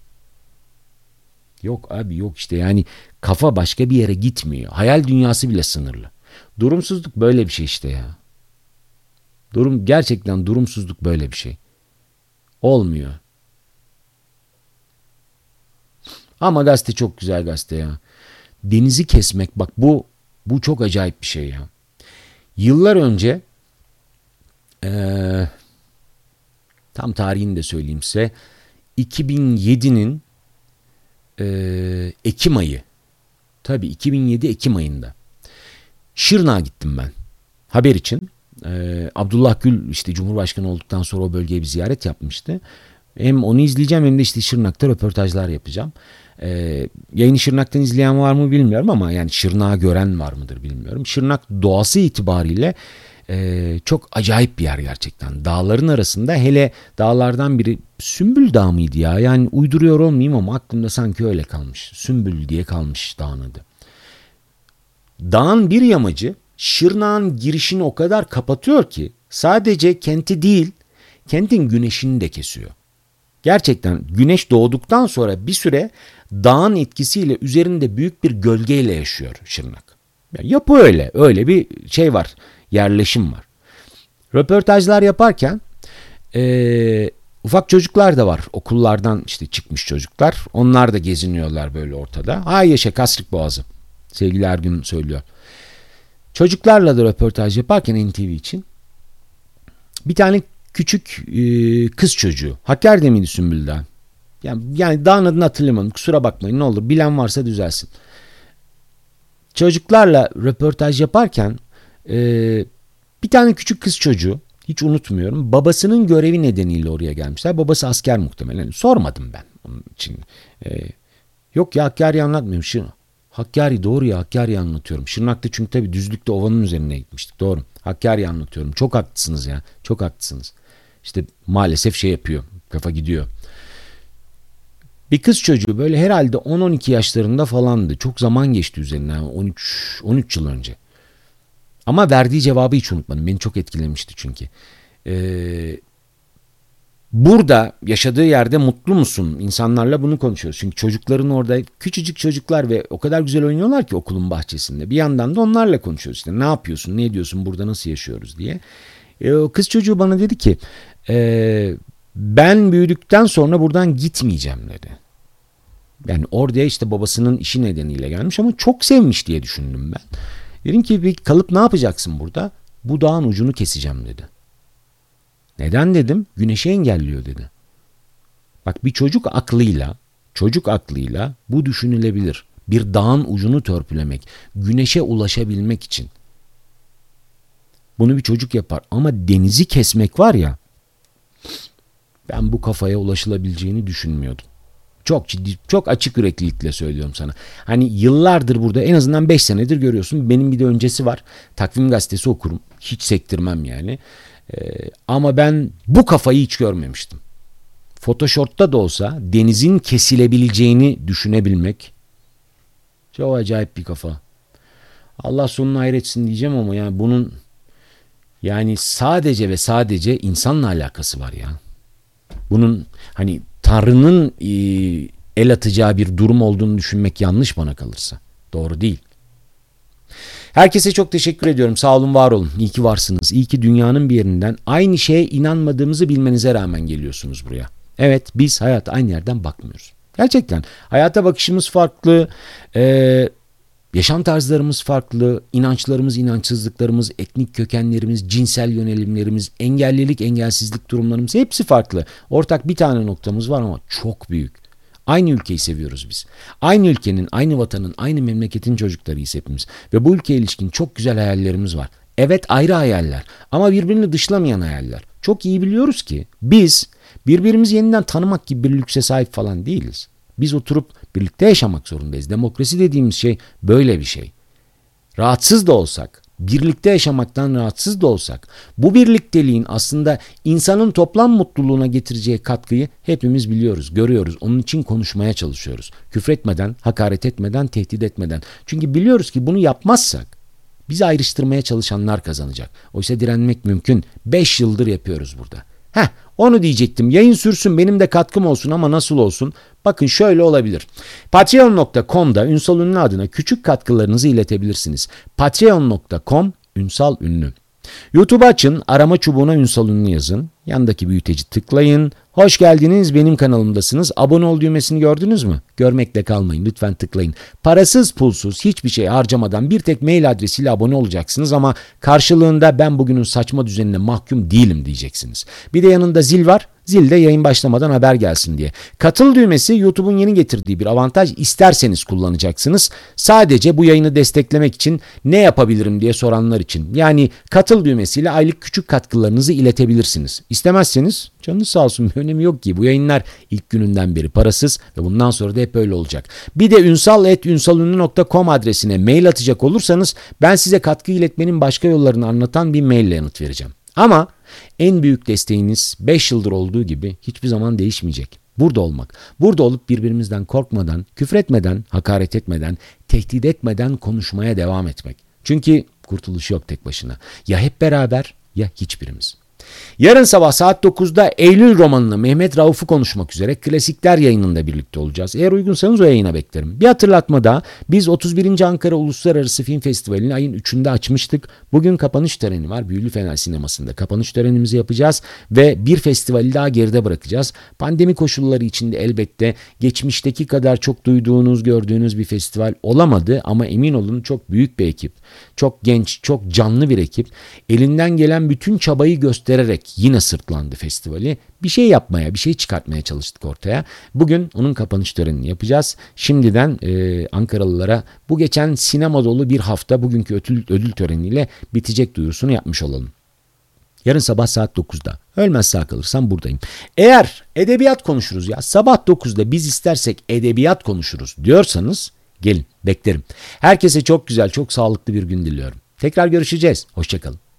Yok abi yok işte yani kafa başka bir yere gitmiyor. Hayal dünyası bile sınırlı. Durumsuzluk böyle bir şey işte ya. Gerçekten durumsuzluk böyle bir şey. Olmuyor. Ama gazete çok güzel gazete ya. Denizi kesmek bak bu çok acayip bir şey ya. Yıllar önce tam tarihini de söyleyeyim size. 2007'nin Ekim ayı. Tabii 2007 Ekim ayında. Şırnak'a gittim ben. Haber için. Abdullah Gül işte Cumhurbaşkanı olduktan sonra o bölgeye bir ziyaret yapmıştı. Hem onu izleyeceğim hem de işte Şırnak'ta röportajlar yapacağım. Yayını Şırnak'tan izleyen var mı bilmiyorum ama yani Şırnak'ı gören var mıdır bilmiyorum. Şırnak doğası itibariyle çok acayip bir yer gerçekten. Dağların arasında hele dağlardan biri Sümbül Dağı mıydı ya? Yani uyduruyor olmayayım ama aklımda sanki öyle kalmış. Sümbül diye kalmış dağın adı. Dağın bir yamacı Şırnak'ın girişini o kadar kapatıyor ki sadece kenti değil kentin güneşini de kesiyor. Gerçekten güneş doğduktan sonra bir süre dağın etkisiyle üzerinde büyük bir gölgeyle yaşıyor Şırnak. Yani yapı öyle bir şey var, yerleşim var. Röportajlar yaparken ufak çocuklar da var, okullardan işte çıkmış çocuklar. Onlar da geziniyorlar böyle ortada. Hay yaşa Kasrık Boğazı, sevgili Ergün söylüyor. Çocuklarla da röportaj yaparken NTV için bir tane küçük kız çocuğu. Hakkari'de miydi Sümbül'den? Yani dağın adını hatırlamadım. Kusura bakmayın ne olur. Bilen varsa düzelsin. Çocuklarla röportaj yaparken bir tane küçük kız çocuğu hiç unutmuyorum. Babasının görevi nedeniyle oraya gelmişler. Babası asker muhtemelen. Sormadım ben onun için. Yok ya Hakkari'yi anlatmıyorum. Hakkari doğru ya Hakkari'yi anlatıyorum. Şırnak'ta çünkü tabii düzlükte ovanın üzerine gitmiştik. Doğru. Hakkari'yi anlatıyorum. Çok haklısınız ya. Çok haklısınız. İşte maalesef şey yapıyor. Kafa gidiyor. Bir kız çocuğu böyle herhalde 10-12 yaşlarında falandı. Çok zaman geçti üzerinden. 13 yıl önce. Ama verdiği cevabı hiç unutmadım. Beni çok etkilemişti çünkü. Burada yaşadığı yerde mutlu musun? İnsanlarla bunu konuşuyoruz. Çünkü çocukların orada küçücük çocuklar ve o kadar güzel oynuyorlar ki okulun bahçesinde. Bir yandan da onlarla konuşuyoruz. İşte ne yapıyorsun, ne ediyorsun, burada nasıl yaşıyoruz diye. O kız çocuğu bana dedi ki ben büyüdükten sonra buradan gitmeyeceğim dedi. Yani oraya işte babasının işi nedeniyle gelmiş ama çok sevmiş diye düşündüm ben. Dedim ki bir kalıp ne yapacaksın burada? Bu dağın ucunu keseceğim dedi. Neden dedim? Güneşi engelliyor dedi. Bak bir çocuk aklıyla bu düşünülebilir. Bir dağın ucunu törpülemek, güneşe ulaşabilmek için. Bunu bir çocuk yapar ama denizi kesmek var ya, ben bu kafaya ulaşılabileceğini düşünmüyordum. Çok ciddi, çok açık yüreklilikle söylüyorum sana. Hani yıllardır burada, en azından 5 senedir görüyorsun. Benim bir de öncesi var. Takvim gazetesi okurum. Hiç sektirmem yani. Ama ben bu kafayı hiç görmemiştim. Photoshop'ta da olsa denizin kesilebileceğini düşünebilmek çok acayip bir kafa. Allah sonunu hayretsin diyeceğim ama yani bunun yani sadece ve sadece insanla alakası var ya. Bunun hani Tanrı'nın el atacağı bir durum olduğunu düşünmek yanlış bana kalırsa. Doğru değil. Herkese çok teşekkür ediyorum. Sağ olun, var olun. İyi ki varsınız. İyi ki dünyanın bir yerinden aynı şeye inanmadığımızı bilmenize rağmen geliyorsunuz buraya. Evet, biz hayata aynı yerden bakmıyoruz. Gerçekten hayata bakışımız farklı, yaşam tarzlarımız farklı, inançlarımız, inançsızlıklarımız, etnik kökenlerimiz, cinsel yönelimlerimiz, engellilik, engelsizlik durumlarımız hepsi farklı. Ortak bir tane noktamız var ama çok büyük. Aynı ülkeyi seviyoruz biz. Aynı ülkenin, aynı vatanın, aynı memleketin çocuklarıyız hepimiz. Ve bu ülkeye ilişkin çok güzel hayallerimiz var. Evet, ayrı hayaller ama birbirini dışlamayan hayaller. Çok iyi biliyoruz ki biz birbirimizi yeniden tanımak gibi bir lükse sahip falan değiliz. Biz oturup birlikte yaşamak zorundayız. Demokrasi dediğimiz şey böyle bir şey. Rahatsız da olsak, birlikte yaşamaktan rahatsız da olsak, bu birlikteliğin aslında insanın toplam mutluluğuna getireceği katkıyı hepimiz biliyoruz, görüyoruz. Onun için konuşmaya çalışıyoruz. Küfretmeden, hakaret etmeden, tehdit etmeden. Çünkü biliyoruz ki bunu yapmazsak bizi ayrıştırmaya çalışanlar kazanacak. Oysa direnmek mümkün. 5 yıldır yapıyoruz burada. Onu diyecektim. Yayın sürsün, benim de katkım olsun ama nasıl olsun? Bakın şöyle olabilir. Patreon.com'da Ünsal Ünlü adına küçük katkılarınızı iletebilirsiniz. Patreon.com Ünsal Ünlü. YouTube açın, arama çubuğuna Ünsal Ünlü yazın. Yandaki büyüteci tıklayın. Hoş geldiniz, benim kanalımdasınız. Abone ol düğmesini gördünüz mü? Görmekle kalmayın, lütfen tıklayın. Parasız pulsuz hiçbir şey harcamadan bir tek mail adresiyle abone olacaksınız ama karşılığında ben bugünün saçma düzenine mahkum değilim diyeceksiniz. Bir de yanında zil var. Zil de yayın başlamadan haber gelsin diye. Katıl düğmesi YouTube'un yeni getirdiği bir avantaj, isterseniz kullanacaksınız. Sadece bu yayını desteklemek için ne yapabilirim diye soranlar için. Yani katıl düğmesiyle aylık küçük katkılarınızı iletebilirsiniz. İstemezseniz canınız sağ olsun, bir önemi yok ki. Bu yayınlar ilk gününden beri parasız ve bundan sonra da hep öyle olacak. Bir de ünsal@ünsalünlü.com adresine mail atacak olursanız ben size katkı iletmenin başka yollarını anlatan bir maille yanıt vereceğim. Ama en büyük desteğiniz 5 yıldır olduğu gibi hiçbir zaman değişmeyecek. Burada olmak. Burada olup birbirimizden korkmadan, küfretmeden, hakaret etmeden, tehdit etmeden konuşmaya devam etmek. Çünkü kurtuluş yok tek başına. Ya hep beraber ya hiçbirimiz. Yarın sabah saat 9'da Eylül romanını Mehmet Rauf'u konuşmak üzere Klasikler yayınında birlikte olacağız. Eğer uygunsanız o yayına beklerim. Bir hatırlatma daha. Biz 31. Ankara Uluslararası Film Festivali'ni ayın 3'ünde açmıştık. Bugün kapanış töreni var. Büyülü Fener Sineması'nda kapanış törenimizi yapacağız ve bir festivali daha geride bırakacağız. Pandemi koşulları içinde elbette geçmişteki kadar çok duyduğunuz, gördüğünüz bir festival olamadı ama emin olun çok büyük bir ekip. Çok genç, çok canlı bir ekip. Elinden gelen bütün çabayı göstererek yine sırtlandı festivali. Bir şey yapmaya, bir şey çıkartmaya çalıştık ortaya. Bugün onun kapanış törenini yapacağız. Şimdiden Ankaralılara bu geçen sinema dolu bir hafta bugünkü ödül töreniyle bitecek duyurusunu yapmış olalım. Yarın sabah saat 9'da. Ölmez sağ kalırsam buradayım. Eğer edebiyat konuşuruz ya, sabah 9'da biz istersek edebiyat konuşuruz diyorsanız gelin, beklerim. Herkese çok güzel, çok sağlıklı bir gün diliyorum. Tekrar görüşeceğiz. Hoşça kalın.